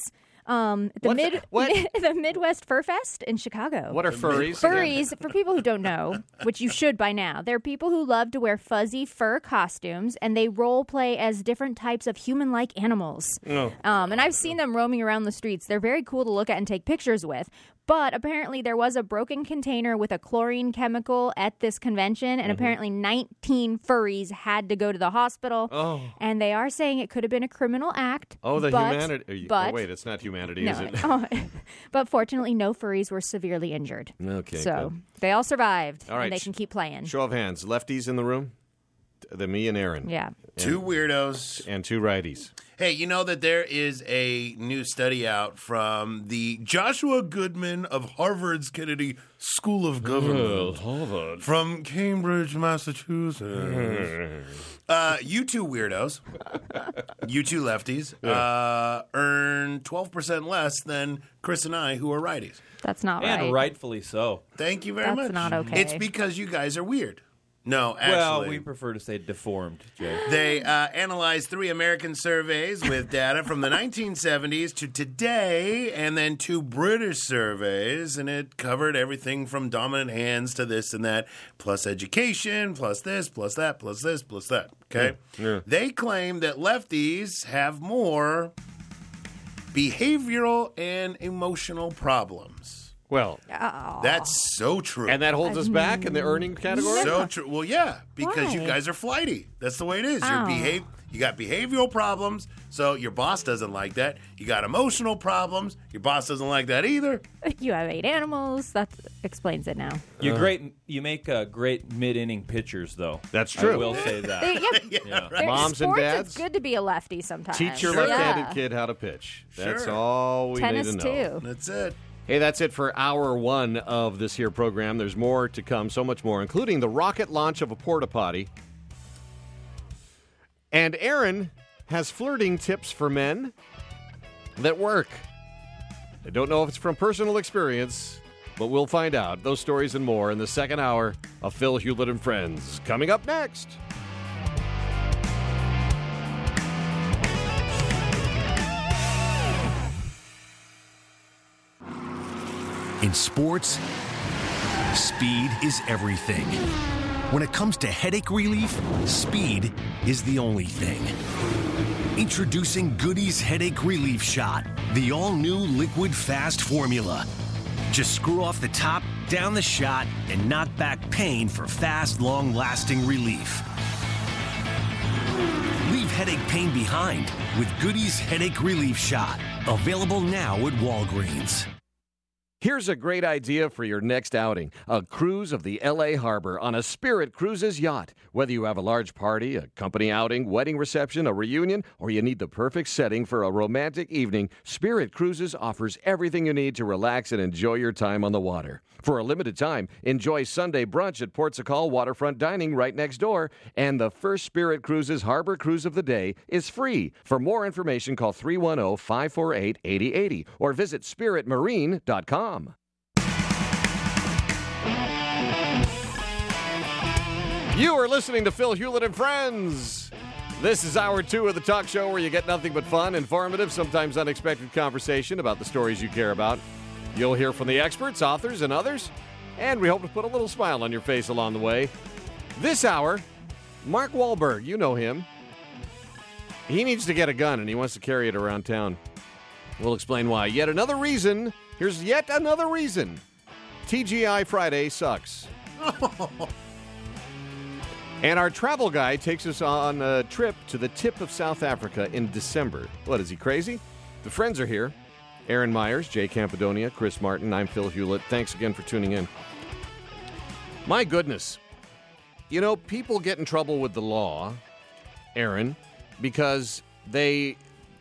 The Midwest Fur Fest in Chicago. What are furries? Furries, for people who don't know, which you should by now, they're people who love to wear fuzzy fur costumes and they role play as different types of human-like animals. Oh. And I've seen them roaming around the streets. They're very cool to look at and take pictures with. But apparently there was a broken container with a chlorine chemical at this convention, and apparently 19 furries had to go to the hospital. Oh. And they are saying it could have been a criminal act. Oh, the but, humanity. But, wait, it's not humanity, no, is it? but fortunately, no furries were severely injured. Okay, So good. they all survived, All right. and they can keep playing. Show of hands. Lefties in the room? Me and Aaron. Yeah. 2 weirdos. And 2 righties. Hey, you know that there is a new study out from the Joshua Goodman of Harvard's Kennedy School of Government Harvard. from Cambridge, Massachusetts. You 2 weirdos, you 2 lefties, earn 12% less than Chris and I, who are righties. That's not And right. rightfully so. Thank you very That's much. not okay. It's because you guys are weird. No, actually. Well, we prefer to say deformed, Jay. They analyzed 3 American surveys with data from the 1970s to today, and then 2 British surveys, and it covered everything from dominant hands to this and that, plus education, plus this, plus that, plus this, plus that. Okay? Yeah. They claim that lefties have more behavioral and emotional problems. Well, That's so true. and that holds us back in the earning category? So true. Well, yeah, because you Why? guys are flighty. That's the way it is. Oh. You got behavioral problems, so your boss doesn't like that. You got emotional problems. Your boss doesn't like that either. You have 8 animals. That explains it now. You make great mid-inning pitchers, though. That's I true. will say that. They're- Moms and sports, dads? It's good to be a lefty sometimes. Teach your Sure. left-handed kid how to pitch. That's Sure. all we Tennis need to know. too. That's it. Hey, that's it for hour 1 of this here program. There's more to come, so much more, including the rocket launch of a porta potty. And Aaron has flirting tips for men that work. I don't know if it's from personal experience, but we'll find out. Those stories and more in the second hour of Phil Hewlett and Friends. Coming up next. In sports, speed is everything. When it comes to headache relief, speed is the only thing. Introducing Goody's Headache Relief Shot, the all-new liquid fast formula. Just screw off the top, down the shot, and knock back pain for fast, long-lasting relief. Leave headache pain behind with Goody's Headache Relief Shot. Available now at Walgreens. Here's a great idea for your next outing. A cruise of the L.A. Harbor on a Spirit Cruises yacht. Whether you have a large party, a company outing, wedding reception, a reunion, or you need the perfect setting for a romantic evening, Spirit Cruises offers everything you need to relax and enjoy your time on the water. For a limited time, enjoy Sunday brunch at Port Sacal Waterfront Dining right next door, and the first Spirit Cruises Harbor Cruise of the day is free. For more information, call 310-548-8080 or visit spiritmarine.com. You are listening to Phil Hewlett and Friends. This is hour 2 of the talk show where you get nothing but fun, informative, sometimes unexpected conversation about the stories you care about. You'll hear from the experts, authors, and others, and we hope to put a little smile on your face along the way. This hour, Mark Wahlberg, you know him. He needs to get a gun, and he wants to carry it around town. We'll explain why. Yet another reason. Here's yet another reason. TGI Friday sucks. And our travel guy takes us on a trip to the tip of South Africa in December. What, is he crazy? The friends are here. Aaron Myers, Jay Campidonia, Chris Martin. I'm Phil Hewlett. Thanks again for tuning in. My goodness. You know, people get in trouble with the law, Aaron, because they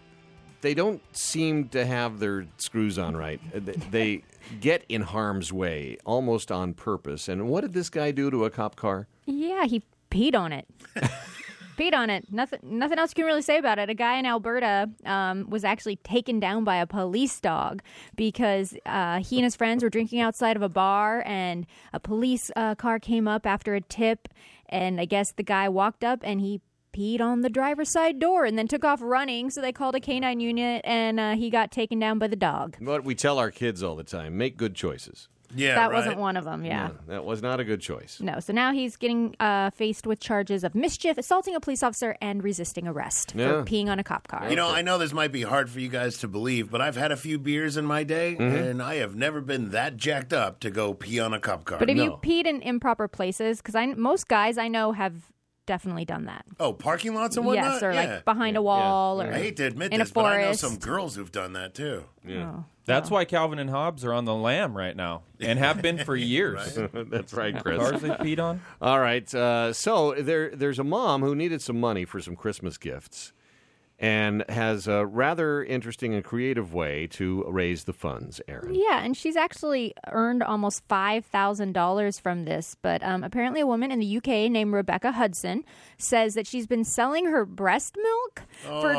don't seem to have their screws on right. They get in harm's way almost on purpose. And what did this guy do to a cop car? Yeah, he peed on it. Peed on it. Nothing else you can really say about it. A guy in Alberta was actually taken down by a police dog because he and his friends were drinking outside of a bar, and a police car came up after a tip, and I guess the guy walked up and he peed on the driver's side door and then took off running, so they called a canine unit, and he got taken down by the dog. What we tell our kids all the time, make good choices. Yeah, That right. wasn't one of them, yeah. No, that was not a good choice. No, so now he's getting faced with charges of mischief, assaulting a police officer, and resisting arrest Yeah. for peeing on a cop car. You know, I know this might be hard for you guys to believe, but I've had a few beers in my day, and I have never been that jacked up to go pee on a cop car. But if No. you peed in improper places, because most guys I know have definitely done that. Oh, parking lots and whatnot? Yes, or Yeah. like behind a wall, I or hate to admit in a this, but I know forest. some girls who've done that too. Yeah. Oh, That's why Calvin and Hobbes are on the lam right now and have been for years. That's right, Chris. Cars they peed on. All right. So there's a mom who needed some money for some Christmas gifts and has a rather interesting and creative way to raise the funds, Aaron. Yeah, and she's actually earned almost $5,000 from this. But apparently a woman in the UK named Rebecca Hudson says that she's been selling her breast milk for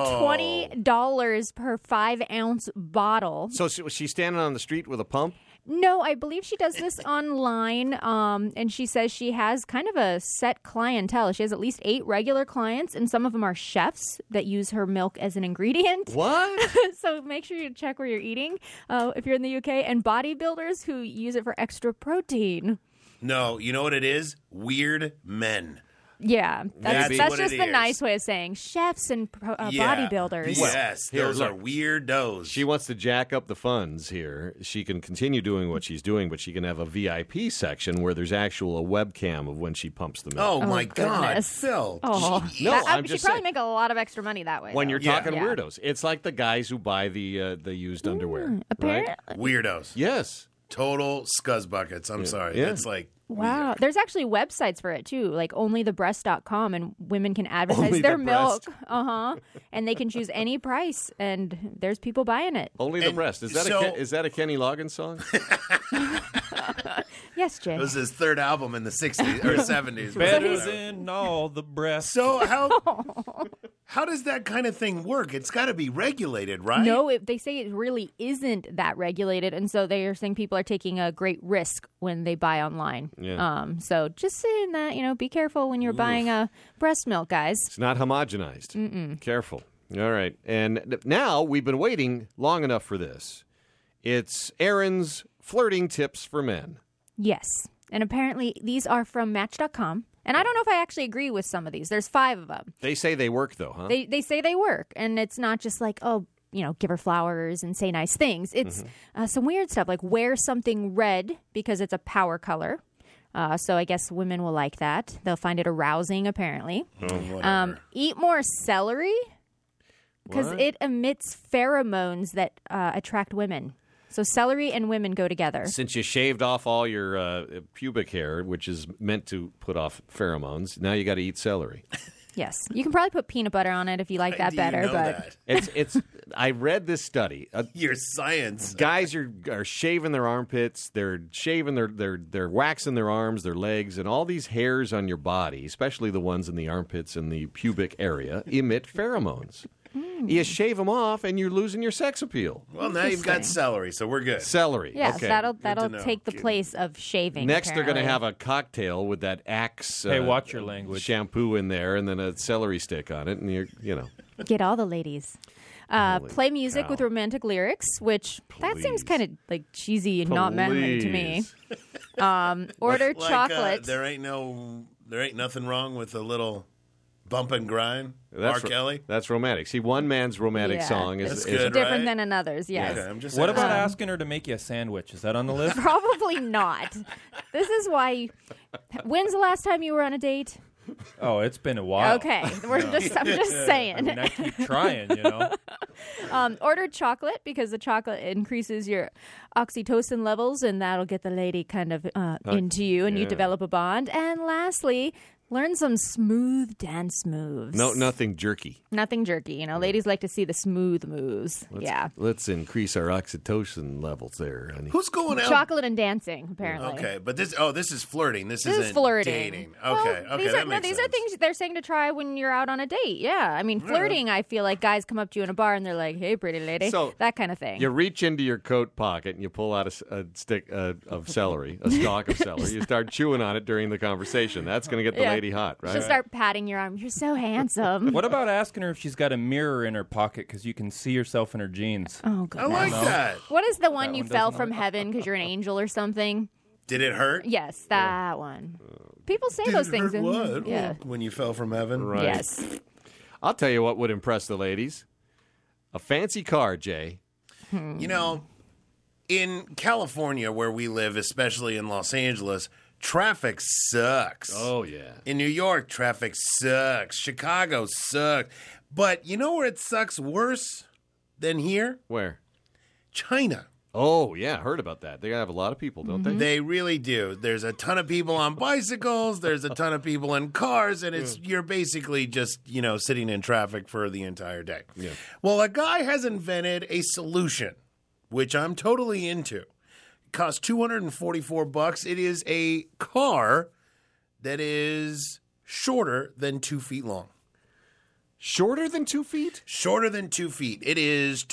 $20 per 5-ounce bottle. So she's standing on the street with a pump? No, I believe she does this online, and she says she has kind of a set clientele. She has at least 8 regular clients, and some of them are chefs that use her milk as an ingredient. What? So make sure you check where you're eating if you're in the UK, and bodybuilders who use it for extra protein. No, you know what it is? Weird men. Yeah, That's that's what just it the is. nice way of saying chefs and bodybuilders. Yes, Here, those are look. weirdos. She wants to jack up the funds here. She can continue doing what she's doing, but she can have a VIP section where there's actual a webcam of when she pumps the milk. Oh, my God, goodness. Phil. Oh, Jeez. No, I'm she'd just probably saying. make a lot of extra money that way. When though. you're Yeah. talking Yeah. weirdos, it's like the guys who buy the used underwear. Right? apparently. Weirdos. Yes. Total scuzz buckets. I'm sorry. Yeah. It's like, Wow. weird. There's actually websites for it too, like onlythebreast.com, and women can advertise Only their the milk. breast. And they can choose any price, and there's people buying it. Only the And breast. Is that so- is that a Kenny Loggins song? Yes, Jay. It was his third album in the 60s or 70s. Better than all the breasts. So how does that kind of thing work? It's got to be regulated, right? No, they say it really isn't that regulated, and so they are saying people are taking a great risk when they buy online. Yeah. So just saying that, be careful when you're buying breast milk, guys. It's not homogenized. Careful. All right. And now we've been waiting long enough for this. It's Aaron's flirting tips for men. Yes, and apparently these are from Match.com, and I don't know if I actually agree with some of these. There's 5 of them. They say they work, though, huh? They say they work, and it's not just like, give her flowers and say nice things. It's some weird stuff, like wear something red because it's a power color. So I guess women will like that. They'll find it arousing, apparently. Eat more celery because What? it emits pheromones that attract women. So celery and women go together. Since you shaved off all your pubic hair, which is meant to put off pheromones, now you got to eat celery. Yes. You can probably put peanut butter on it if you like that Do you better. know But that? It's. I read this study. Your science. Guys are shaving their armpits. They're shaving they're waxing their arms, their legs, and all these hairs on your body, especially the ones in the armpits and the pubic area, emit pheromones. You shave them off, and you're losing your sex appeal. Well, now you've got Interesting. celery, so we're good. Celery. yes, Okay. that'll to know. take the place of shaving. Next, they're going to apparently. have a cocktail with that Axe. Hey, watch your language. Shampoo in there, and then a celery stick on it, and you're. Get all the ladies. Play music cow. with romantic lyrics, which that seems Please. kind of like cheesy and not manly to me. Please. Order Like, chocolate. there ain't nothing wrong with a little Bump and Grind, R. Kelly. That's romantic. See, one man's romantic Yeah. song That's is good, Different right? than another's, yes. Okay, I'm just What about asking. asking her to make you a sandwich? Is that on the list? Probably not. This is why. When's the last time you were on a date? Oh, it's been a while. Okay, I'm just saying. I mean, I keep trying, Order chocolate because the chocolate increases your oxytocin levels, and that'll get the lady kind of into you, and you develop a bond. And lastly, learn some smooth dance moves. no nothing jerky. Nothing jerky. Ladies like to see the smooth moves. Let's increase our oxytocin levels there, honey. Who's going out? Chocolate and dancing, apparently. Okay, but this is flirting. This This isn't is flirting. dating. Well, Okay, that makes these sense. are things they're saying to try when you're out on a date. Yeah, I mean, flirting. I feel like guys come up to you in a bar and they're like, "Hey, pretty lady," So, that kind of thing. You reach into your coat pocket and you pull out a stick of celery, a stalk of celery. You start chewing on it during the conversation. That's going to get the lady hot, right? She'll start patting your arm. You're so handsome. What about asking her if she's got a mirror in her pocket because you can see yourself in her jeans? Oh, I goodness. like that. What is the one That you one fell doesn't from heaven because you're an angel or something? Did it hurt? Yes, that one. People say Did those it things. hurt what? Yeah. When you fell from heaven? Right. Yes. I'll tell you what would impress the ladies. A fancy car, Jay. In California, where we live, especially in Los Angeles, traffic sucks. Oh, yeah. In New York, traffic sucks. Chicago sucks. But you know where it sucks worse than here? Where? China. Oh, yeah, heard about that. They have a lot of people, don't they? They really do. There's a ton of people on bicycles. There's a ton of people in cars, and you're basically just sitting in traffic for the entire day. Yeah. Well, a guy has invented a solution, which I'm totally into. It costs $244. It is a car that is shorter than 2 feet long. Shorter than 2 feet? Shorter than 2 feet. It is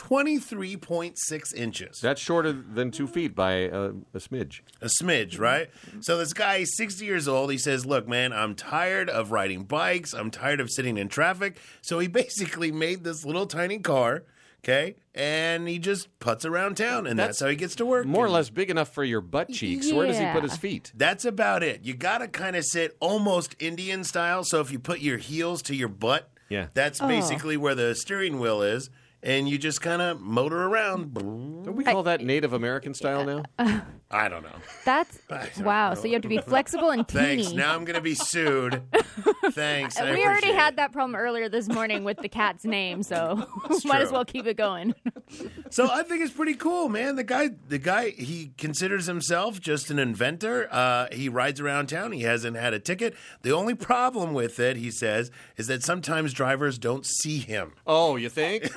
23.6 inches. That's shorter than 2 feet by a smidge. A smidge, right? So this guy is 60 years old. He says, look, man, I'm tired of riding bikes. I'm tired of sitting in traffic. So he basically made this little tiny car, okay? And he just putts around town, and that's how he gets to work. More or And less big enough for your butt cheeks. Where does he put his Yeah. feet? That's about it. You got to kind of sit almost Indian style. So if you put your heels to your butt, Yeah. that's basically where the steering wheel is. And you just kind of motor around. Don't we call that Native American style now? I don't know. That's don't wow. know. So you have to be flexible and teeny. Thanks. Now I'm going to be sued. Thanks. I We already appreciate had it. that problem earlier this morning with the cat's name, so might as true. well keep it going. So I think it's pretty cool, man. The guy, he considers himself just an inventor. He rides around town. He hasn't had a ticket. The only problem with it, he says, is that sometimes drivers don't see him. Oh, you think?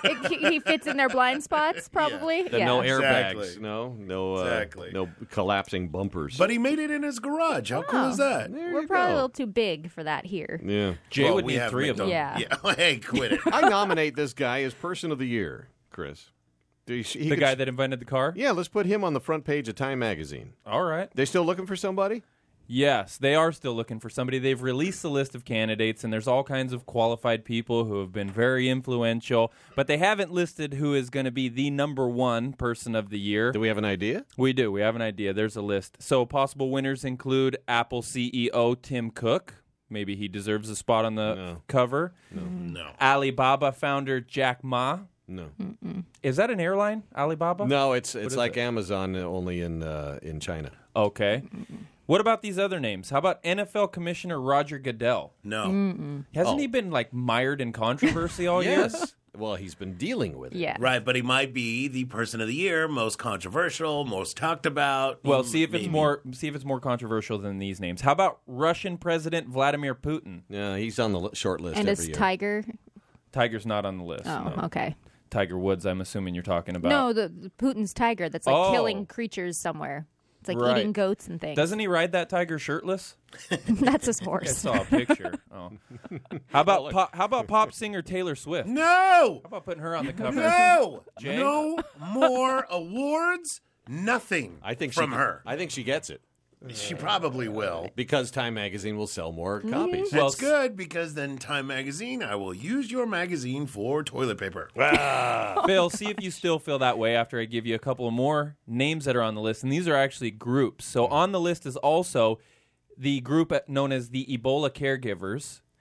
He fits in their blind spots, probably. The Yeah. no airbags. Exactly. No, Exactly. no collapsing bumpers. But he made it in his garage. How cool is that? We're probably a little too big for that here. Yeah. Jay Well, would we need have 3 of them. McDonald's. Yeah. Yeah. Hey, quit it. I nominate this guy as Person of the Year, Chris. He The could- guy that invented the car? Yeah, let's put him on the front page of Time Magazine. All right. They still looking for somebody? Yes, they are still looking for somebody. They've released a list of candidates, and there's all kinds of qualified people who have been very influential, but they haven't listed who is going to be the number 1 person of the year. Do we have an idea? We do. We have an idea. There's a list. So possible winners include Apple CEO Tim Cook. Maybe he deserves a spot on the cover. No. Alibaba founder Jack Ma. No. Is that an airline, Alibaba? No, it's is like it? Amazon, only in China. Okay. What about these other names? How about NFL Commissioner Roger Goodell? No. Hasn't he been mired in controversy all year? Yes. Well, he's been dealing with it. Yeah. Right, but he might be the person of the year, most controversial, most talked about. Well, see if it's Maybe. more controversial than these names. How about Russian President Vladimir Putin? Yeah, he's on the short list And every is year. Tiger? Tiger's not on the list. Oh, no. okay. Tiger Woods, I'm assuming you're talking about. No, the Putin's tiger that's Oh. killing creatures somewhere. It's like Right. eating goats and things. Doesn't he ride that tiger shirtless? That's his I horse. saw a picture. Oh. How about pop singer Taylor Swift? No! How about putting her on the cover? No! Jay? No more awards. Nothing I think from she, her. I think she gets it She probably will. because Time Magazine will sell more copies. Well, That's good because then Time Magazine, I will use your magazine for toilet paper. Phil, see if you still feel that way after I give you a couple of more names that are on the list. And these are actually groups. So on the list is also the group known as the Ebola Caregivers.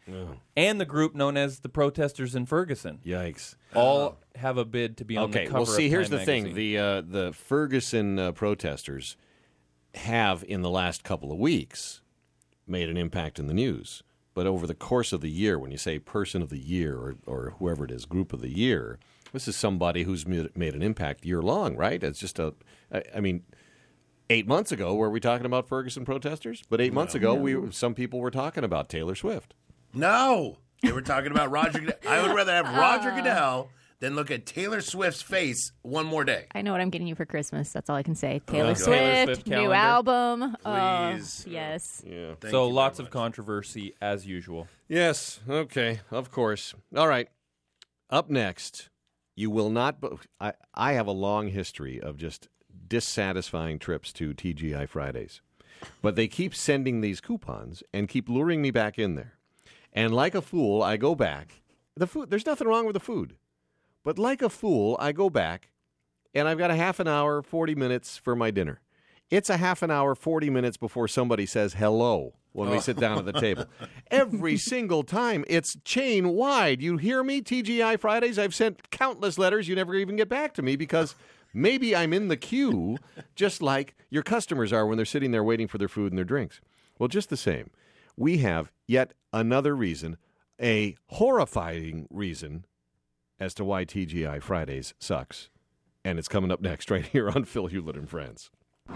and the group known as the Protesters in Ferguson. Yikes. All have a bid to be on the Okay, cover well, see, of here's Time the thing. magazine. The Ferguson protesters have, in the last couple of weeks, made an impact in the news. But over the course of the year, when you say person of the year or whoever it is, group of the year, this is somebody who's made an impact year long, right? It's just I mean, 8 months ago, were we talking about Ferguson protesters? But 8 months ago, some people were talking about Taylor Swift. No, they were talking about Roger Goodell. I would rather have Roger Goodell than look at Taylor Swift's face one more day. I know what I'm getting you for Christmas. That's all I can say. Taylor Taylor Swift, Swift new calendar. album. Please. Yes. Yeah. Thank So you lots very of much. controversy as usual. Yes. Okay. Of course. All right. Up next, you will not. I have a long history of just dissatisfying trips to TGI Fridays, but they keep sending these coupons and keep luring me back in there. And like a fool, I go back. The food. There's nothing wrong with the food, but like a fool, I go back, and I've got a half an hour, 40 minutes for my dinner. It's a half an hour, 40 minutes before somebody says hello when we sit down at the table. Every single time, it's chain wide. You hear me, TGI Fridays? I've sent countless letters. You never even get back to me because maybe I'm in the queue, just like your customers are when they're sitting there waiting for their food and their drinks. Well, just the same, we have yet another reason, a horrifying reason, as to why TGI Fridays sucks. And it's coming up next right here on Phil Hewlett and Friends.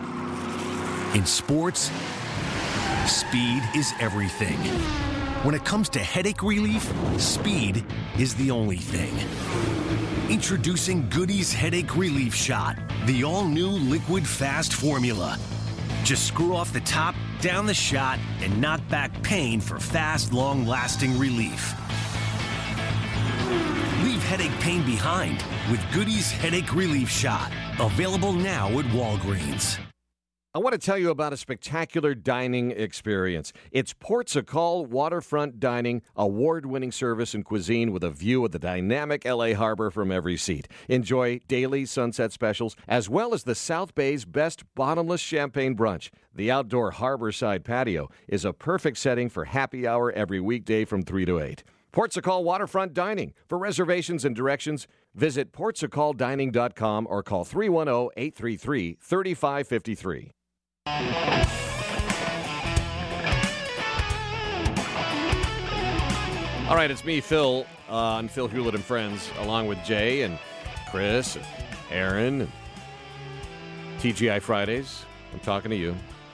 In sports, speed is everything. When it comes to headache relief, speed is the only thing. Introducing Goody's Headache Relief Shot, the all-new liquid fast formula. Just screw off the top, down the shot, and knock back pain for fast, long-lasting relief. Leave headache pain behind with Goody's Headache Relief Shot. Available now at Walgreens. I want to tell you about a spectacular dining experience. It's Portugal Waterfront Dining, award-winning service and cuisine with a view of the dynamic L.A. harbor from every seat. Enjoy daily sunset specials, as well as the South Bay's best bottomless champagne brunch. The outdoor harborside patio is a perfect setting for happy hour every weekday from 3 to 8. Portugal Waterfront Dining. For reservations and directions, visit portugaldining.com or call 310-833-3553. All right, it's me, Phil, on Phil Hewlett and Friends, along with Jay and Chris and Aaron and TGI Fridays. I'm talking to you.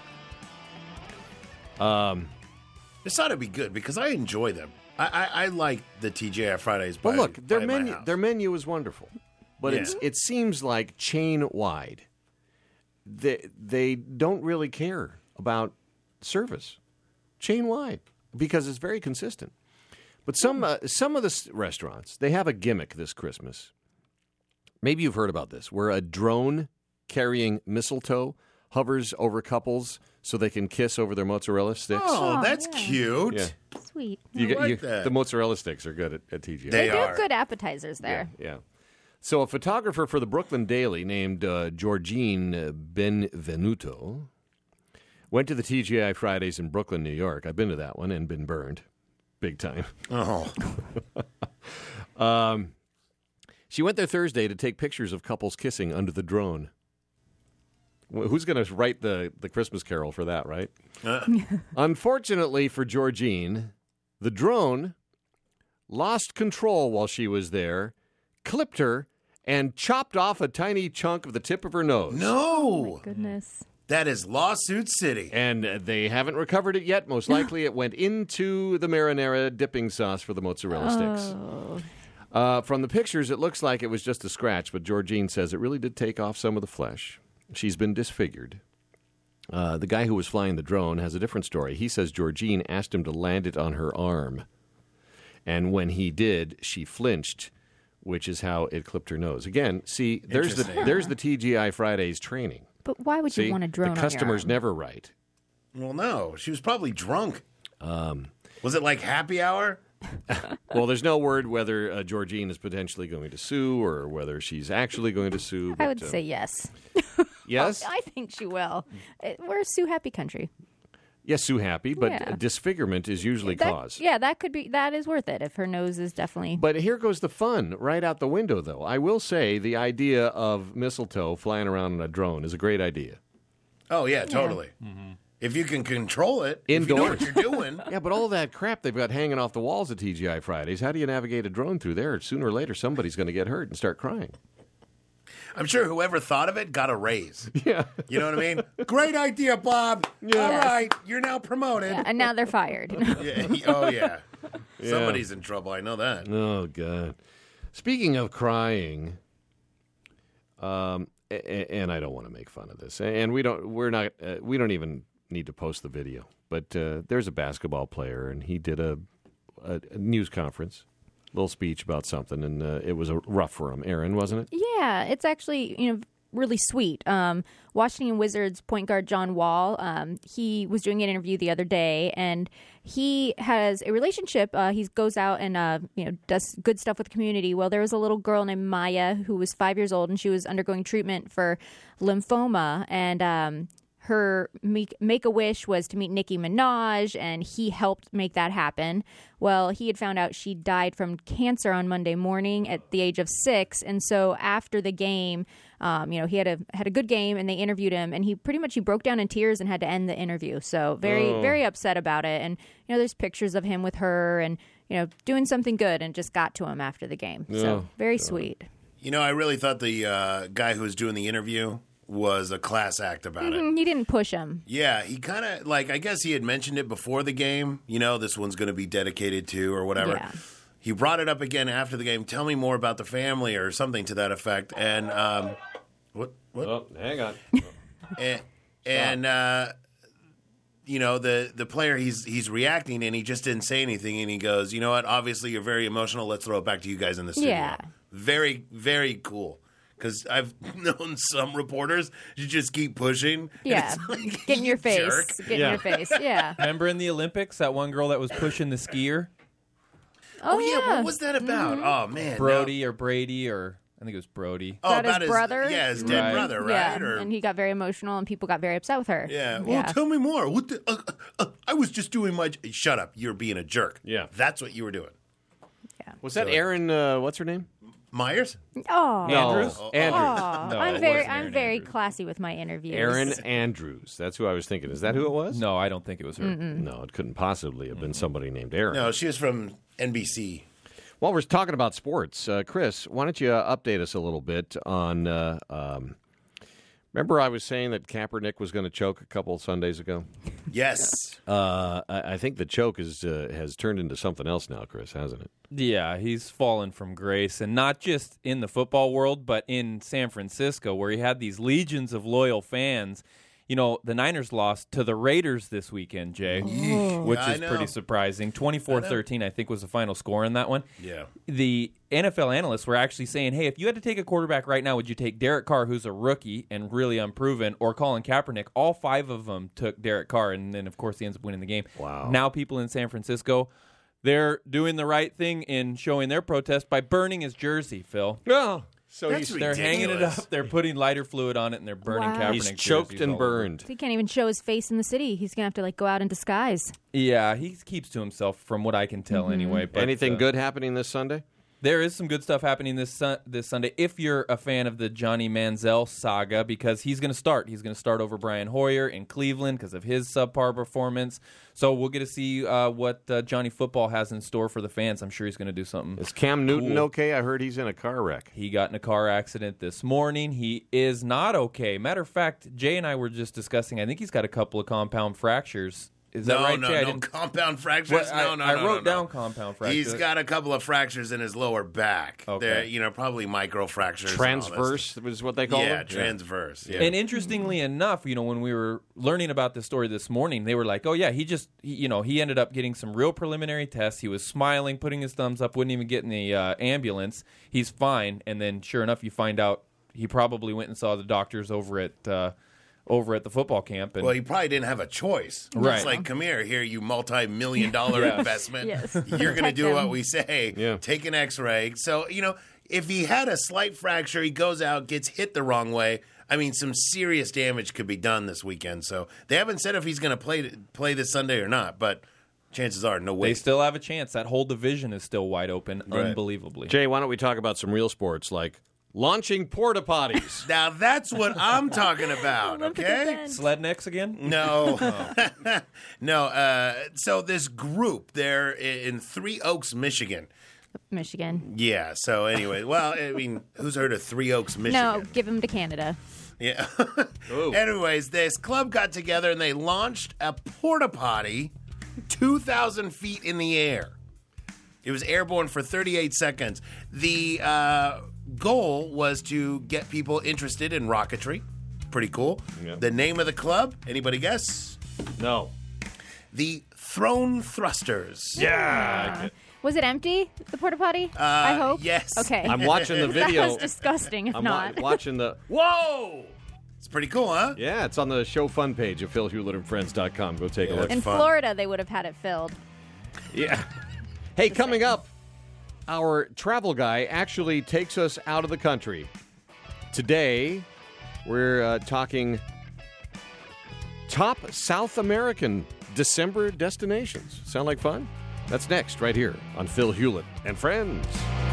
This ought to be good because I enjoy them. I like the TGI Fridays. Well, look, their by my menu house. their menu is wonderful, but Yeah. it seems like chain wide. They don't really care about service, chain wide, because it's very consistent. But some of the restaurants, they have a gimmick this Christmas. Maybe you've heard about this, where a drone carrying mistletoe hovers over couples so they can kiss over their mozzarella sticks. Oh, that's yeah. cute. Yeah. Sweet. like that. The mozzarella sticks are good at TGI. They They do are. have good appetizers there. Yeah. So a photographer for the Brooklyn Daily named Georgine Benvenuto went to the TGI Fridays in Brooklyn, New York. I've been to that one and been burned big time. Oh, She went there Thursday to take pictures of couples kissing under the drone. Who's going to write the Christmas Carol for that, right? Unfortunately for Georgine, the drone lost control while she was there, clipped her, and chopped off a tiny chunk of the tip of her nose. no. Goodness. That is Lawsuit City. And they haven't recovered it yet. Most likely it went into the marinara dipping sauce for the mozzarella sticks. From the pictures, it looks like it was just a scratch, but Georgine says it really did take off some of the flesh. She's been disfigured. The guy who was flying the drone has a different story. He says Georgine asked him to land it on her arm. And when he did, she flinched, which is how it clipped her nose. Again, see, there's the TGI Fridays training. But why would See, you want a drone the on customer's your arm? never right. Well, no. She was probably drunk. Was it like happy hour? Well, there's no word whether Georgine is potentially going to sue or whether she's actually going to sue. I would say yes. yes. I think she will. We're a sue happy country. Yes, Sue happy, but Yeah. disfigurement is usually cause. That is worth it if her nose is definitely. But here goes the fun right out the window, though. I will say the idea of mistletoe flying around in a drone is a great idea. Oh, yeah, totally. If you can control it, if you know what Indoors. you're doing. Yeah, but all that crap they've got hanging off the walls at TGI Fridays, how do you navigate a drone through there? Sooner or later, somebody's going to get hurt and start crying. I'm sure whoever thought of it got a raise. Yeah. You know what I mean? Great idea, Bob. All right, you're now promoted. Yeah, and now they're fired. Yeah, oh, yeah. Somebody's in trouble. I know that. Oh, God. Speaking of crying, and I don't want to make fun of this, and we don't even need to post the video, but there's a basketball player, and he did a news conference, little speech about something, and it was rough for him. Aaron, wasn't it? Yeah, it's actually, really sweet. Washington Wizards point guard John Wall, he was doing an interview the other day, and he has a relationship. He goes out and does good stuff with the community. Well, there was a little girl named Maya who was 5 years old, and she was undergoing treatment for lymphoma, and her make-a-wish was to meet Nicki Minaj, and he helped make that happen. Well, he had found out she died from cancer on Monday morning at the age of 6, and so after the game, he had a good game, and they interviewed him, and he broke down in tears and had to end the interview. So very upset about it. And there's pictures of him with her, and doing something good, and just got to him after the game. So very sweet. I really thought the guy who was doing the interview was a class act about it. He didn't push him. Yeah, he kind of, I guess he had mentioned it before the game, this one's going to be dedicated to or whatever. Yeah. He brought it up again after the game. Tell me more about the family or something to that effect. And, what? Oh, hang on. And the player, he's reacting, and he just didn't say anything. And he goes, you know what? Obviously, you're very emotional. Let's throw it back to you guys in the studio. Yeah. Very, very cool. Because I've known some reporters, you just keep pushing. Yeah, get in your face. Jerk. Get in your face. Yeah. Remember in the Olympics, that one girl that was pushing the skier? Oh, yeah. What was that about? Oh, man. Brody or Brady or I think it was Brody. Oh, about his brother? Yeah, his dead brother, right? Yeah, and he got very emotional, and people got very upset with her. Yeah. Well, tell me more. What I was just doing my... Shut up. You're being a jerk. Yeah. That's what you were doing. Yeah. Was that Aaron, what's her name? Myers? Oh, Andrews? Andrews. No, I'm it very wasn't Aaron very Andrews. classy with my interviews. Aaron Andrews. That's who I was thinking. Is that who it was? No, I don't think it was her. No, it couldn't possibly have been somebody named Aaron. No, she was from NBC. While we're talking about sports, Chris, why don't you update us a little bit on... remember I was saying that Kaepernick was going to choke a couple Sundays ago? Yes. I think the choke has turned into something else now, Chris, hasn't it? Yeah, he's fallen from grace, and not just in the football world, but in San Francisco, where he had these legions of loyal fans. The Niners lost to the Raiders this weekend, Jay, which I is know. pretty surprising. 24-13, I think, was the final score in that one. Yeah. The NFL analysts were actually saying, hey, if you had to take a quarterback right now, would you take Derek Carr, who's a rookie and really unproven, or Colin Kaepernick? All 5 of them took Derek Carr, and then, of course, he ends up winning the game. Wow. Now people in San Francisco, they're doing the right thing in showing their protest by burning his jersey, Phil. Oh, so That's They're hanging it ridiculous. up. They're putting lighter fluid on it, and they're burning Wow. Kaepernick he's jerseys choked and all over. burned. He can't even show his face in the city. He's gonna have to go out in disguise. Yeah, he keeps to himself, from what I can tell, anyway. But, Anything good happening this Sunday? There is some good stuff happening this Sunday if you're a fan of the Johnny Manziel saga, because he's going to start. He's going to start over Brian Hoyer in Cleveland because of his subpar performance. So we'll get to see what Johnny Football has in store for the fans. I'm sure he's going to do something. Is Cam Newton Cool. okay? I heard he's in a car wreck. He got in a car accident this morning. He is not okay. Matter of fact, Jay and I were just discussing, I think he's got a couple of compound fractures. Is that right, Jay? No, compound fractures. Well, No, I wrote no. down compound fractures. He's got a couple of fractures in his lower back. Okay. They're, probably micro fractures. and all this. Transverse was what they call Yeah, it? transverse. Yeah. And interestingly enough, when we were learning about this story this morning, they were like, "Oh yeah, he ended up getting some real preliminary tests. He was smiling, putting his thumbs up, wouldn't even get in the ambulance. He's fine." And then, sure enough, you find out he probably went and saw the doctors over at the football camp. And Well, he probably didn't have a choice. Right. It's like, come here, you multi-million-dollar investment. Yes. You're going to Protect do him. what we say. Yeah. Take an X-ray. So, if he had a slight fracture, he goes out, gets hit the wrong way, I mean, some serious damage could be done this weekend. So they haven't said if he's going to play this Sunday or not, but chances are no way. They still have a chance. That whole division is still wide open, Right. unbelievably. Jay, why don't we talk about some real sports like launching porta potties? Now that's what I'm talking about, Olympic okay? event. Sled necks again? No. No. So this group, they're in Three Oaks, Michigan. Michigan. Yeah, so anyway, well, I mean, who's heard of Three Oaks, Michigan? No, give him to Canada. Yeah. Anyways, this club got together and they launched a porta potty 2,000 feet in the air. It was airborne for 38 seconds. The goal was to get people interested in rocketry. Pretty cool. Yeah. The name of the club, anybody guess? No. The Throne Thrusters. Yeah. Was it empty, the porta potty? I hope. yes. Okay. I'm watching the That video. was disgusting if I'm not. watching the. Whoa! It's pretty cool, huh? Yeah, it's on the show fun page at philhewlettandfriends.com. Go take a look. In fun. Florida, they would have had it filled. Yeah. Hey, coming up, our travel guy actually takes us out of the country. Today, we're talking top South American December destinations. Sound like fun? That's next, right here on Phil Hewlett and Friends.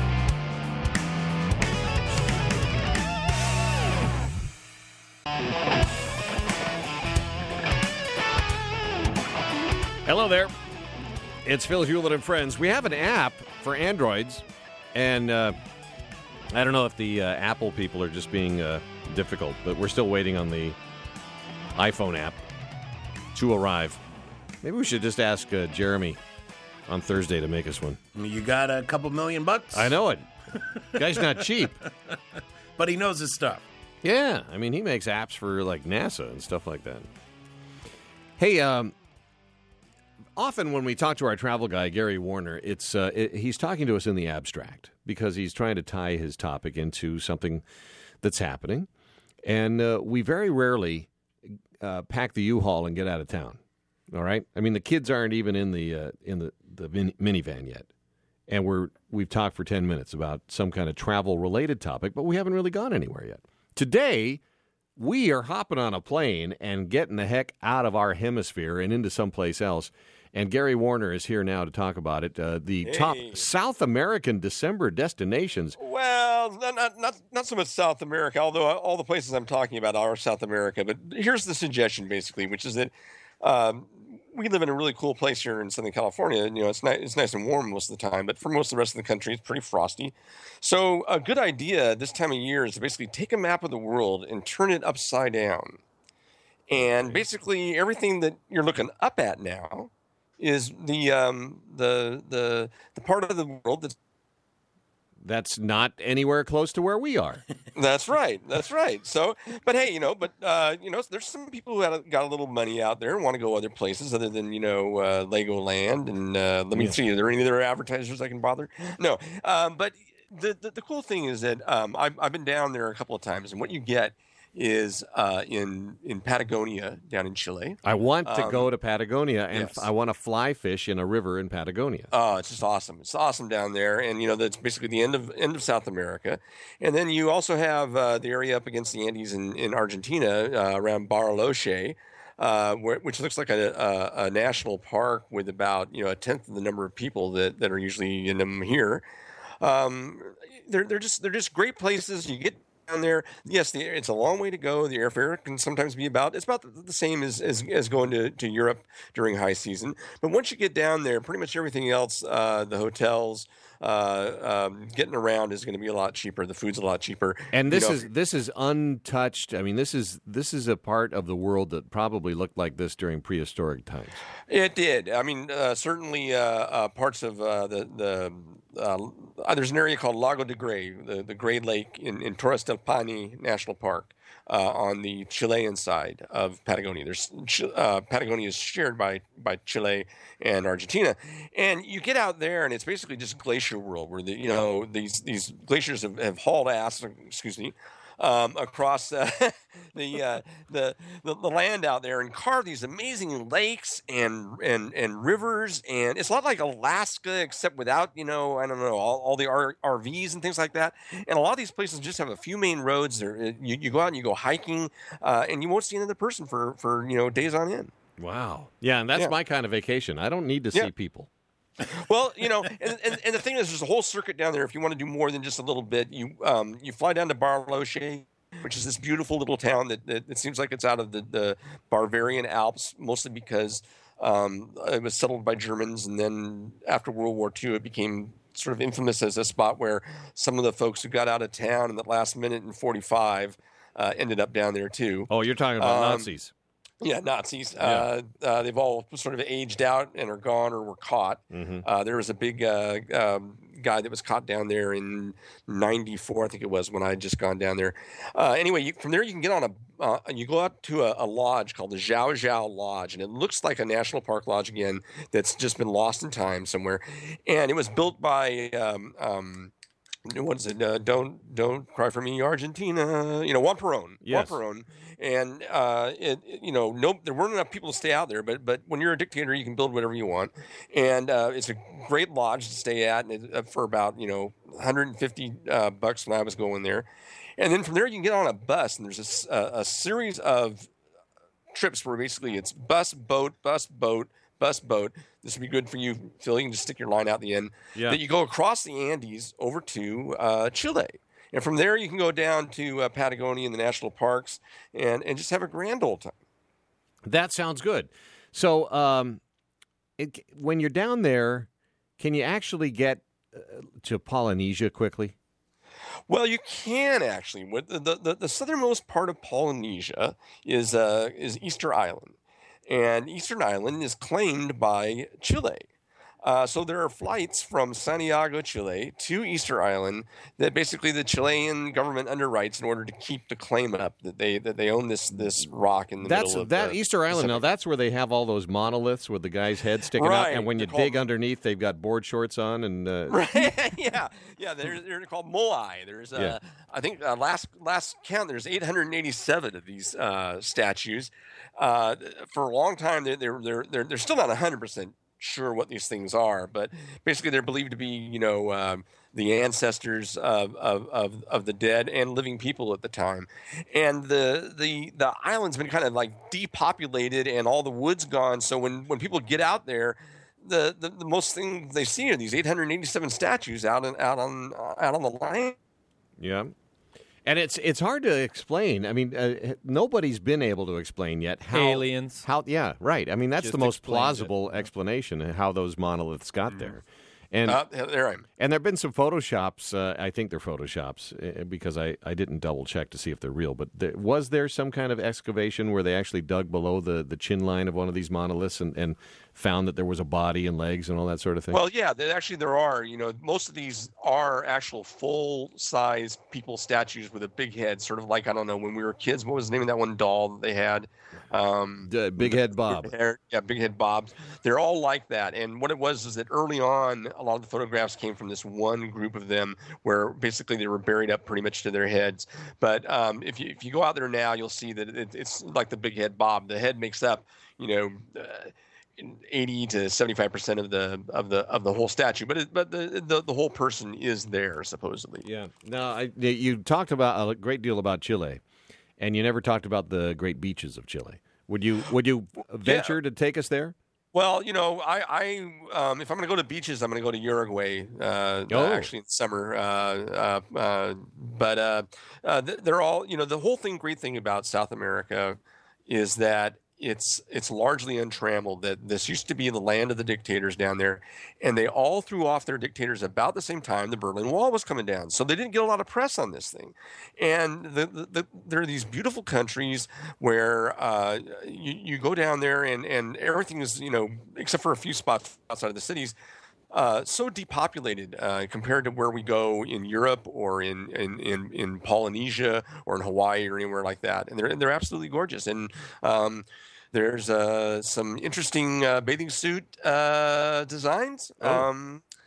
Hello there. It's Phil Hewlett and Friends. We have an app for Androids, and I don't know if the Apple people are just being difficult, but we're still waiting on the iPhone app to arrive. Maybe we should just ask Jeremy on Thursday to make us one. You got a couple $1 million? I know it. Guy's not cheap. But he knows his stuff. Yeah, I mean, he makes apps for, like, NASA and stuff like that. Hey, often when we talk to our travel guy, Gary Warner, he's talking to us in the abstract because he's trying to tie his topic into something that's happening. And we very rarely pack the U-Haul and get out of town. All right? I mean, the kids aren't even in the minivan yet. And we've talked for 10 minutes about some kind of travel-related topic, but we haven't really gone anywhere yet. Today, we are hopping on a plane and getting the heck out of our hemisphere and into someplace else. And Gary Warner is here now to talk about it. The top South American December destinations. Well, not so much South America, although all the places I'm talking about are South America. But here's the suggestion, basically, which is that we live in a really cool place here in Southern California. You know, it's nice and warm most of the time, but for most of the rest of the country, it's pretty frosty. So a good idea this time of year is to basically take a map of the world and turn it upside down. And basically everything that you're looking up at now is the part of the world that's not anywhere close to where we are. That's right. So, but hey, there's some people who got a little money out there and want to go other places other than, Legoland. And let me see, are there any other advertisers I can bother? No. But the cool thing is that I've been down there a couple of times, and what you get is in Patagonia down in Chile. I want to go to Patagonia, and yes. I want to fly fish in a river in Patagonia. Oh, it's just awesome. It's awesome down there, and that's basically the end of South America. And then you also have the area up against the Andes in Argentina around Bariloche, which looks like a national park with about a tenth of the number of people that are usually in them here. They're just great places. You get down there. Yes, it's a long way to go. The airfare can sometimes be about the same as going to Europe during high season. But once you get down there, pretty much everything else, the hotels, getting around is going to be a lot cheaper. The food's a lot cheaper. And this is untouched. I mean, this is a part of the world that probably looked like this during prehistoric times. It did. I mean, certainly parts of there's an area called Lago de Grey, the Grey Lake in Torres del Paine National Park on the Chilean side of Patagonia. Patagonia is shared by Chile and Argentina, and you get out there and it's basically just glacier world where these glaciers have hauled ass. Excuse me. across the land out there and carve these amazing lakes and rivers, and it's a lot like Alaska except without I don't know all the RVs and things like that. And a lot of these places just have a few main roads. There you go out and you go hiking, and you won't see another person for days on end. Wow. Yeah, and that's my kind of vacation. I don't need to see people. Well, and the thing is, there's a whole circuit down there. If you want to do more than just a little bit, you fly down to Barloche, which is this beautiful little town that it seems like it's out of the Bavarian Alps, mostly because it was settled by Germans, and then after World War II, it became sort of infamous as a spot where some of the folks who got out of town in the last minute in 45 ended up down there too. Oh, you're talking about Nazis. Yeah, Nazis. Yeah. They've all sort of aged out and are gone or were caught. Mm-hmm. There was a big guy that was caught down there in '94, I think it was, when I had just gone down there. Anyway, from there you can get on you go out to a lodge called the Zhao Zhao Lodge, and it looks like a national park lodge again that's just been lost in time somewhere. And it was built by what is it? Don't cry for me, Argentina. Juan Perón. Yes. Juan Perón. And there weren't enough people to stay out there. But when you're a dictator, you can build whatever you want. And it's a great lodge to stay at, and for about $150 when I was going there. And then from there, you can get on a bus, and there's a series of trips where basically it's bus, boat, bus, boat, bus, boat. This would be good for you, Phil. You can just stick your line out the end. Yeah. That you go across the Andes over to Chile. And from there, you can go down to Patagonia and the national parks and just have a grand old time. That sounds good. So when you're down there, can you actually get to Polynesia quickly? Well, you can actually. The southernmost part of Polynesia is Easter Island. And Eastern Island is claimed by Chile. So there are flights from Santiago, Chile, to Easter Island that basically the Chilean government underwrites in order to keep the claim up that they own this rock in the middle of that Easter Island. Now that's where they have all those mononoliths with the guy's head sticking out, and when you dig underneath, they've got board shorts on and. Right. yeah. They're called moai. There's I think last count there's 887 of these statues. For a long time, they're still not 100% sure what these things are, but basically they're believed to be, the ancestors of the dead and living people at the time. And the island's been kind of like depopulated and all the wood's gone. So when people get out there, the most thing they see are these 887 statues out on the land. Yeah. And it's hard to explain. I mean, nobody's been able to explain yet how aliens. Yeah, right. I mean, that's Just the most explains plausible explanation of how those monoliths got there. And there I am. And there have been some photoshops. I think they're photoshops because I didn't double check to see if they're real. But was there some kind of excavation where they actually dug below the chin line of one of these monoliths and found that there was a body and legs and all that sort of thing? Well, yeah, there are. Most of these are actual full-size people statues with a big head, sort of like, I don't know, when we were kids, what was the name of that one doll that they had? Big Head Bob. Yeah, Big Head Bob. They're all like that. And what it was is that early on, a lot of the photographs came from this one group of them where basically they were buried up pretty much to their heads. But if you go out there now, you'll see that it's like the Big Head Bob. The head makes up, 80 to 75% of the whole statue, but the whole person is there supposedly. Yeah. Now you talked about a great deal about Chile, and you never talked about the great beaches of Chile. Would you venture to take us there? Well, I if I'm going to go to beaches, I'm going to go to Uruguay. Actually in the summer. But they're all the whole thing. Great thing about South America is that it's largely untrammeled. That this used to be the land of the dictators down there, and they all threw off their dictators about the same time the Berlin Wall was coming down. So they didn't get a lot of press on this thing. And there are these beautiful countries where you go down there and everything is except for a few spots outside of the cities. So depopulated compared to where we go in Europe or in Polynesia or in Hawaii or anywhere like that, and they're absolutely gorgeous. And there's some interesting bathing suit designs.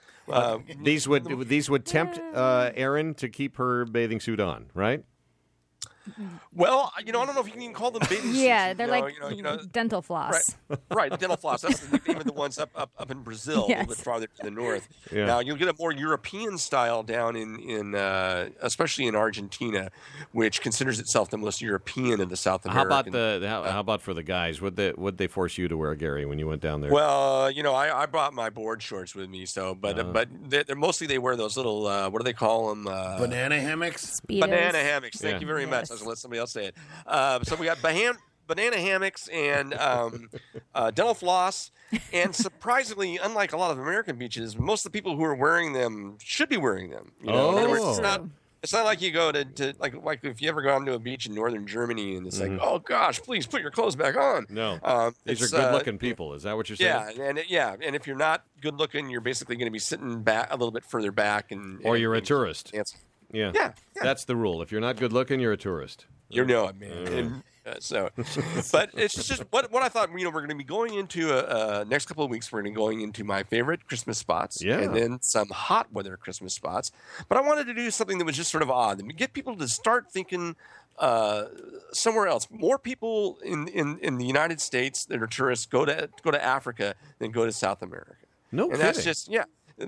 These would tempt Erin to keep her bathing suit on, right? Well, I don't know if you can even call them bathing suits. Yeah, they're like you know, dental floss. Right, the dental floss. That's the nickname of the ones up in Brazil, Yes. a little bit farther to the north. Yeah. Now you'll get a more European style down in especially in Argentina, which considers itself the most European of the South How American. about how about for the guys? Would they force you to wear, Gary, when you went down there? Well, I brought my board shorts with me, so but they're mostly they wear those little what do they call them? Banana hammocks? Speedos. Banana hammocks. Thank Yeah. you very much. Yes. I was going to let somebody else say it. So we got banana hammocks and dental floss. And surprisingly, unlike a lot of American beaches, most of the people who are wearing them should be wearing them. In other words, it's not like you go to like if you ever go out to a beach in northern Germany and it's like, oh gosh, please put your clothes back on. No, these are good-looking people. Is that what you're saying? And if you're not good looking, you're basically going to be sitting back a little bit further back, Or you're a tourist. Yeah. That's the rule. If you're not good-looking, you're a tourist. You know it, man. But it's just what I thought. We're going to be going into next couple of weeks. We're going to be going into my favorite Christmas spots, and then some hot weather Christmas spots. But I wanted to do something that was just sort of odd and get people to start thinking somewhere else. More people in the United States that are tourists go to Africa than go to South America. No kidding. That's just with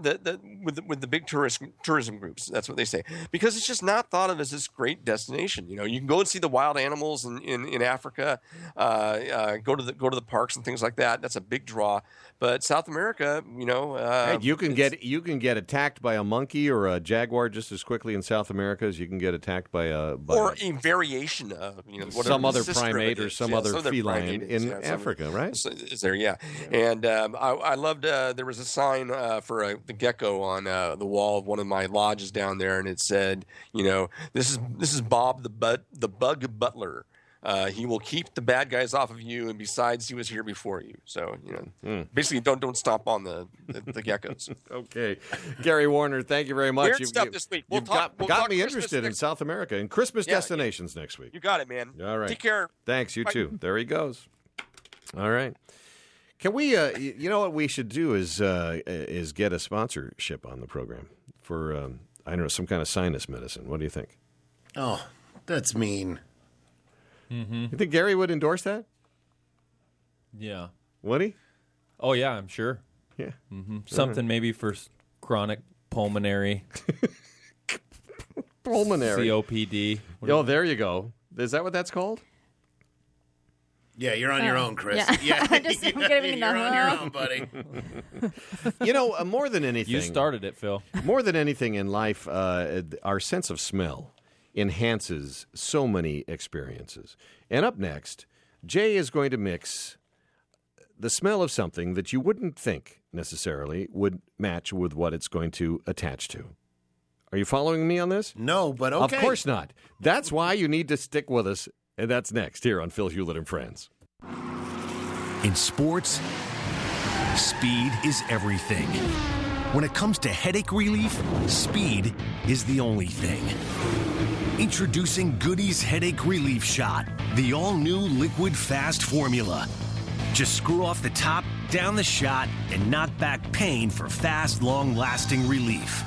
the big tourism groups, that's what they say, because it's just not thought of as this great destination. You can go and see the wild animals in Africa, go to the parks and things like that. That's a big draw. But South America, hey, you can get attacked by a monkey or a jaguar just as quickly in South America as you can get attacked by a variation of some other primate or some other feline in Africa, right? Is there? Yeah. And I loved. There was a sign for the gecko on the wall of one of my lodges down there, and it said, this is Bob the Bug Butler. He will keep the bad guys off of you, and besides, he was here before you. So, basically, don't stomp on the geckos. Okay. Gary Warner, thank you very much. Weird stuff this week. You've got me interested in South America and Christmas destinations next week. You got it, man. All right. Take care. Thanks, you too. There he goes. All right. Can we, what we should do is get a sponsorship on the program for, I don't know, some kind of sinus medicine. What do you think? Oh, that's mean. Mm-hmm. You think Gary would endorse that? Yeah. Would he? Oh, yeah, I'm sure. Yeah. Mm-hmm. Something maybe for chronic pulmonary. COPD. Oh, there you go. Is that what that's called? Yeah, you're on your own, Chris. Yeah. I'm giving you're on your own, buddy. More than anything. You started it, Phil. More than anything in life, our sense of smell enhances so many experiences. And up next, Jay is going to mix the smell of something that you wouldn't think necessarily would match with what it's going to attach to. Are you following me on this? No, but okay. Of course not. That's why you need to stick with us. And that's next here on Phil Hewlett and Friends. In sports, speed is everything. When it comes to headache relief, speed is the only thing. Introducing Goody's Headache Relief Shot, the all-new liquid fast formula. Just screw off the top, down the shot, and knock back pain for fast, long-lasting relief.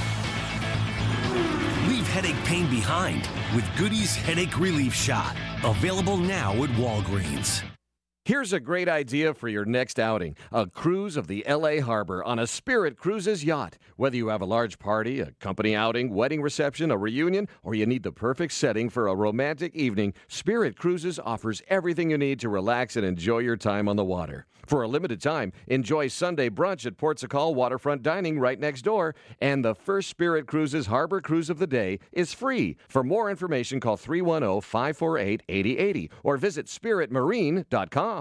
Leave headache pain behind with Goody's Headache Relief Shot. Available now at Walgreens. Here's a great idea for your next outing. A cruise of the L.A. Harbor on a Spirit Cruises yacht. Whether you have a large party, a company outing, wedding reception, a reunion, or you need the perfect setting for a romantic evening, Spirit Cruises offers everything you need to relax and enjoy your time on the water. For a limited time, enjoy Sunday brunch at Port Sacal Waterfront Dining right next door. And the first Spirit Cruises Harbor Cruise of the day is free. For more information, call 310-548-8080 or visit spiritmarine.com.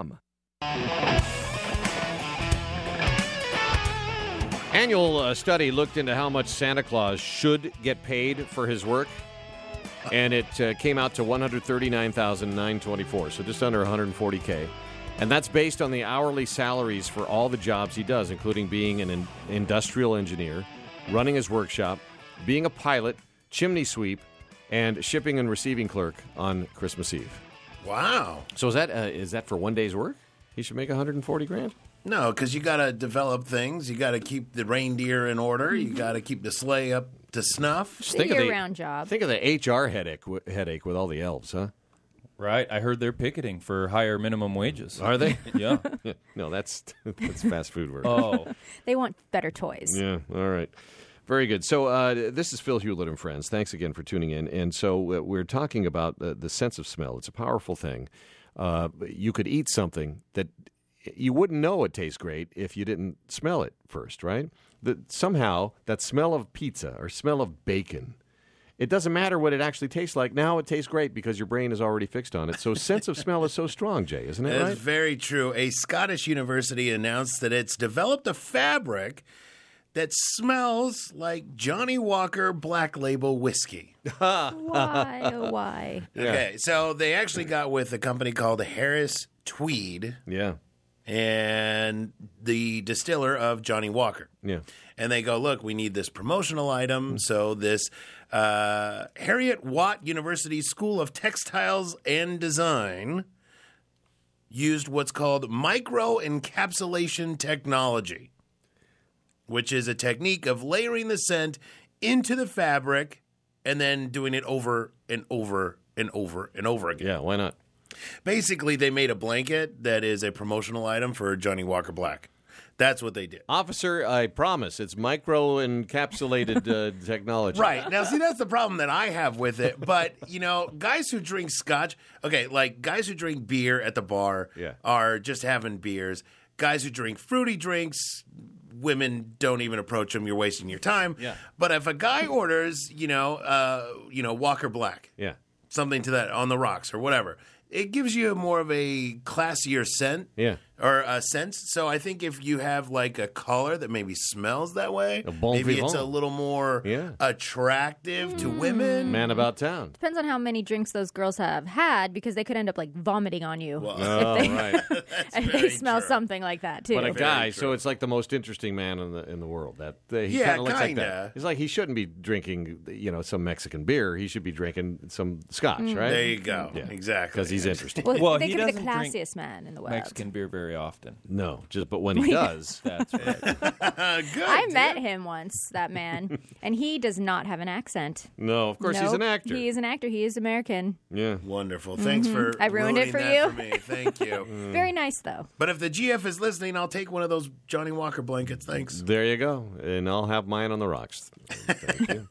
Annual study looked into how much Santa Claus should get paid for his work, and it came out to $139,924, so just under $140K. And that's based on the hourly salaries for all the jobs he does, including being an industrial engineer, running his workshop, being a pilot, chimney sweep, and shipping and receiving clerk on Christmas Eve. Wow. So is that for one day's work? He should make $140,000? No, because you got to develop things. You got to keep the reindeer in order. You got to keep the sleigh up to snuff. It's a year-round job. Think of the HR headache with all the elves, huh? Right. I heard they're picketing for higher minimum wages. Are they? Yeah. No, that's fast food work. Oh. They want better toys. Yeah, all right. Very good. So this is Phil Hewlett and Friends. Thanks again for tuning in. And so we're talking about the sense of smell. It's a powerful thing. You could eat something that you wouldn't know it tastes great if you didn't smell it first, right? Somehow that smell of pizza or smell of bacon, it doesn't matter what it actually tastes like. Now it tastes great because your brain is already fixed on it. So sense of smell is so strong, Jay, isn't it? That's very true. A Scottish university announced that it's developed a fabric that smells like Johnny Walker Black Label whiskey. Why? Oh, why? Okay, so they actually got with a company called Harris Tweed. Yeah. And the distiller of Johnny Walker. Yeah. And they go, look, we need this promotional item. So this Harriet Watt University School of Textiles and Design used what's called micro-encapsulation technology, which is a technique of layering the scent into the fabric and then doing it over and over and over and over again. Yeah, why not? Basically, they made a blanket that is a promotional item for Johnny Walker Black. That's what they did. Officer, I promise, it's micro-encapsulated technology. Right. Now, see, that's the problem that I have with it. But, you know, guys who drink scotch, okay, like guys who drink beer at the bar are just having beers. Guys who drink fruity drinks, women don't even approach them. You're wasting your time. Yeah. But if a guy orders, Walker Black, something to that on the rocks or whatever, it gives you more of a classier scent. Yeah. Or a sense. So I think if you have like a color that maybe smells that way, bon maybe vivant. it's a little more attractive to women. Man about town. Depends on how many drinks those girls have had, because they could end up like vomiting on you Right. if they smell something like that too. But a guy, so it's like the most interesting man in the world. That he Yeah, kinda looks like kinda. that. He's like he shouldn't be drinking, some Mexican beer. He should be drinking some scotch, right? There you go. Yeah. Exactly. Because he's interesting. Well, they he could be the doesn't drink classiest man in the world. Mexican beer very often. No, but when he does, That's right. Good. I met him once, that man, and he does not have an accent. no, of course he's an Nope. actor. He is an actor. He is American. Yeah. Wonderful. Thanks for I ruined it ruining for that you. for me. Thank you. Very nice, though. But if the GF is listening, I'll take one of those Johnny Walker blankets. Thanks. There you go, and I'll have mine on the rocks. Thank you.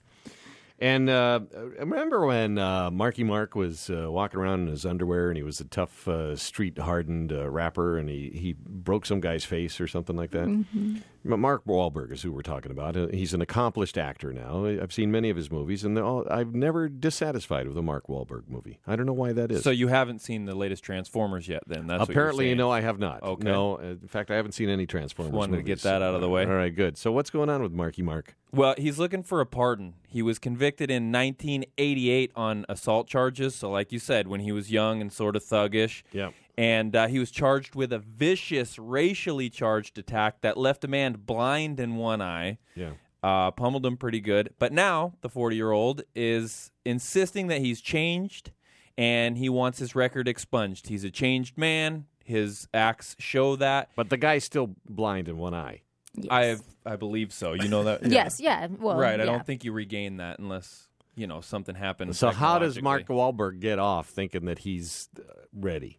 And remember when Marky Mark was walking around in his underwear, and he was a tough, street-hardened rapper, and he broke some guy's face or something like that? Mm-hmm. Mark Wahlberg is who we're talking about. He's an accomplished actor now. I've seen many of his movies, and I've never dissatisfied with a Mark Wahlberg movie. I don't know why that is. So you haven't seen the latest Transformers yet, then? That's Apparently, what you're saying. I have not. Okay. No, in fact, I haven't seen any Transformers Wanted to movies. get that out of the way. All right, good. So what's going on with Marky Mark? Well, he's looking for a pardon. He was convicted in 1988 on assault charges. So, like you said, when he was young and sort of thuggish. Yeah. And he was charged with a vicious, racially charged attack that left a man blind in one eye. Yeah. Pummeled him pretty good. But now, the 40-year-old is insisting that he's changed, and he wants his record expunged. He's a changed man. His acts show that. But the guy's still blind in one eye. Yes. I believe so. You know that? Yes, yeah. Well, Right. I yeah. don't think you regain that unless, something happens. So how does technologically. Mark Wahlberg get off thinking that he's ready?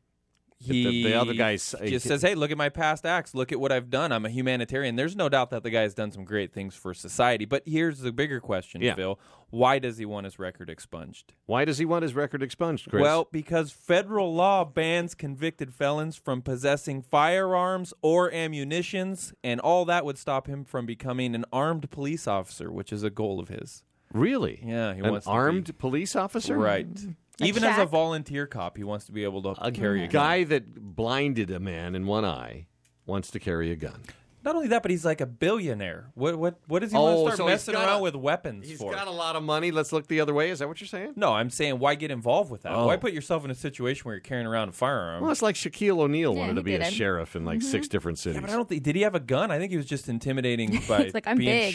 He the other guy's just says, hey, look at my past acts. Look at what I've done. I'm a humanitarian. There's no doubt that the guy's done some great things for society. But here's the bigger question, Phil. Why does he want his record expunged? Why does he want his record expunged, Chris? Well, because federal law bans convicted felons from possessing firearms or ammunitions, and all that would stop him from becoming an armed police officer, which is a goal of his. Really? Yeah, he An wants to armed police officer? Right. Like Even as a Shaq? volunteer cop, he wants to be able to carry a gun. Guy that blinded a man in one eye wants to carry a gun. Not only that, but he's like a billionaire. What does he want to start messing around with weapons He's for? got a lot of money. Let's look the other way. Is that what you're saying? No, I'm saying why get involved with that? Oh. Why put yourself in a situation where you're carrying around a firearm? Well, it's like Shaquille O'Neal wanted he to be a did it. sheriff in like 6 different cities. yeah, but I don't think did he have a gun? I think he was just intimidating by It's like, I'm being big.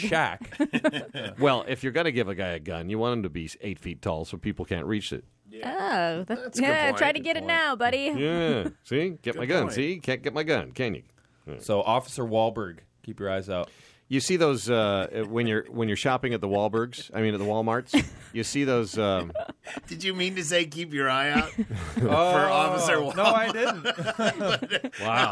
Shaq. Well, if you're going to give a guy a gun, you want him to be 8 feet tall so people can't reach it. Oh, That's a good point. try to Good get it point. now, buddy. Yeah. See? Get my gun. point. See? Can't get my gun, can you? So Officer Wahlberg, keep your eyes out. You see those when you're shopping at the Wahlbergs. I mean, at the Walmarts. You see those. Did you mean to say keep your eye out for Officer Wahlberg? No, I didn't. Wow.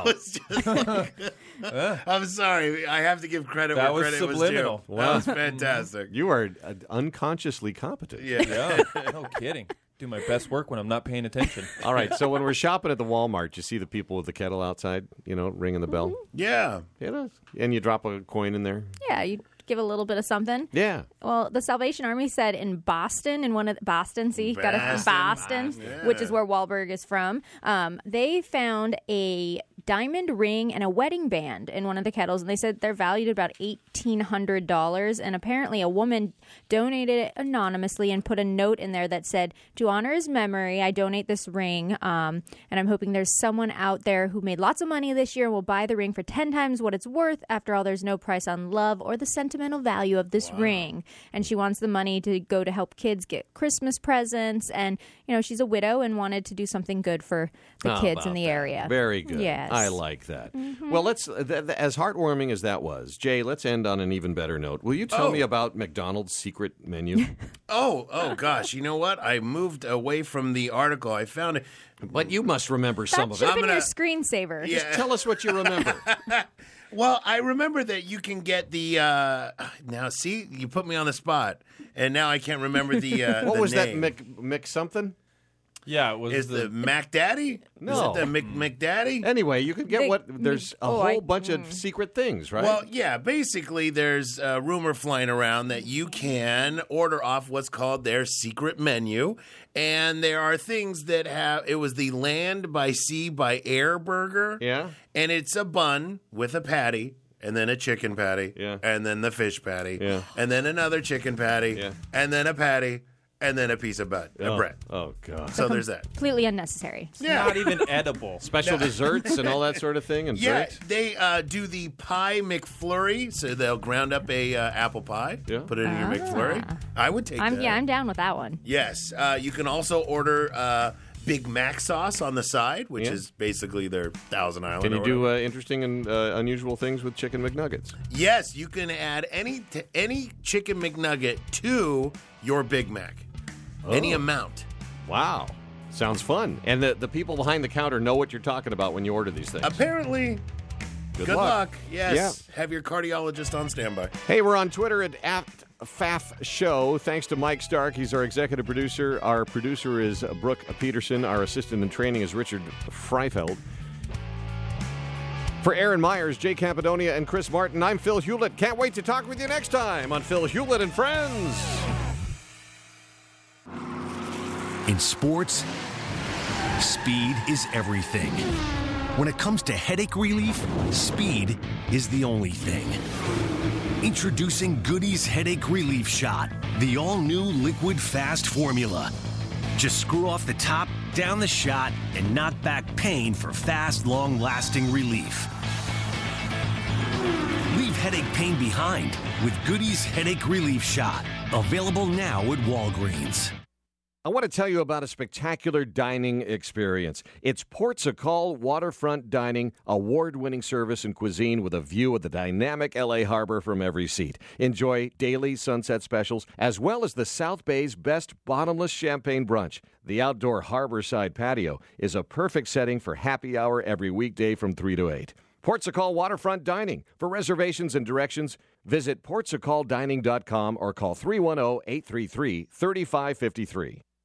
I'm sorry. I have to give credit That where was credit subliminal. was due. That was fantastic. You are unconsciously competent. Yeah. No kidding. Do my best work when I'm not paying attention. All right. So when we're shopping at the Walmart, you see the people with the kettle outside, ringing the bell. Yeah. And you drop a coin in there. Yeah, you give a little bit of something. Yeah. Well, the Salvation Army said in Boston, in one of Boston, got a Boston, yeah. which is where Wahlberg is from. They found a diamond ring and a wedding band in one of the kettles, and they said they're valued at about $1,800. And apparently, a woman donated it anonymously and put a note in there that said, "To honor his memory, I donate this ring, and I'm hoping there's someone out there who made lots of money this year and will buy the ring for 10 times what it's worth. After all, there's no price on love or the sentimental value of this ring." And she wants the money to go to help kids get Christmas presents. And, she's a widow and wanted to do something good for the kids in the area. Very good. Yes. I like that. Well, let's as heartwarming as that was, Jay, let's end on an even better note. Will you tell me about McDonald's secret menu? Oh, gosh. You know what? I moved away from the article. I found it. But you must remember some of That it. should have been your screensaver. Yeah. Tell us what you remember. Well, I remember that you can get the. Now, see, you put me on the spot, and now I can't remember the. What the was name. that, Mick something? Yeah, it was Is the Mac Daddy? No. Is it the McDaddy? Anyway, you could get there's a whole bunch of secret things, right? Well, yeah, basically there's a rumor flying around that you can order off what's called their secret menu. And there are things that it was the Land by Sea by Air burger. Yeah. And it's a bun with a patty. And then a chicken patty. Yeah. And then the fish patty. Yeah. And then another chicken patty. Yeah. And then a patty. And then a piece of bread. Oh, God. So there's that. Completely unnecessary. not even edible. Special desserts and all that sort of thing and drinks? They do the pie McFlurry, so they'll ground up a apple pie, put it in your McFlurry. I would take that. Yeah, I'm down with that one. Yes. You can also order Big Mac sauce on the side, which is basically their Thousand Island. Can you do interesting and unusual things with Chicken McNuggets? Yes, you can add any Chicken McNugget to your Big Mac. Any amount. Wow. Sounds fun. And the people behind the counter know what you're talking about when you order these things. Apparently. Good luck. Yes. Yeah. Have your cardiologist on standby. Hey, we're on Twitter at @FAF Show. Thanks to Mike Stark. He's our executive producer. Our producer is Brooke Peterson. Our assistant in training is Richard Freifeld. For Aaron Myers, Jay Campidonia, and Chris Martin, I'm Phil Hewlett. Can't wait to talk with you next time on Phil Hewlett and Friends. In sports, speed is everything. When it comes to headache relief, speed is the only thing. Introducing Goody's Headache Relief Shot, the all-new liquid fast formula. Just screw off the top, down the shot, and knock back pain for fast, long-lasting relief. Leave headache pain behind with Goody's Headache Relief Shot. Available now at Walgreens. I want to tell you about a spectacular dining experience. It's Portugal Waterfront Dining, award-winning service and cuisine with a view of the dynamic L.A. harbor from every seat. Enjoy daily sunset specials, as well as the South Bay's best bottomless champagne brunch. The outdoor harborside patio is a perfect setting for happy hour every weekday from 3 to 8. Portugal Waterfront Dining. For reservations and directions, visit portugaldining.com or call 310-833-3553.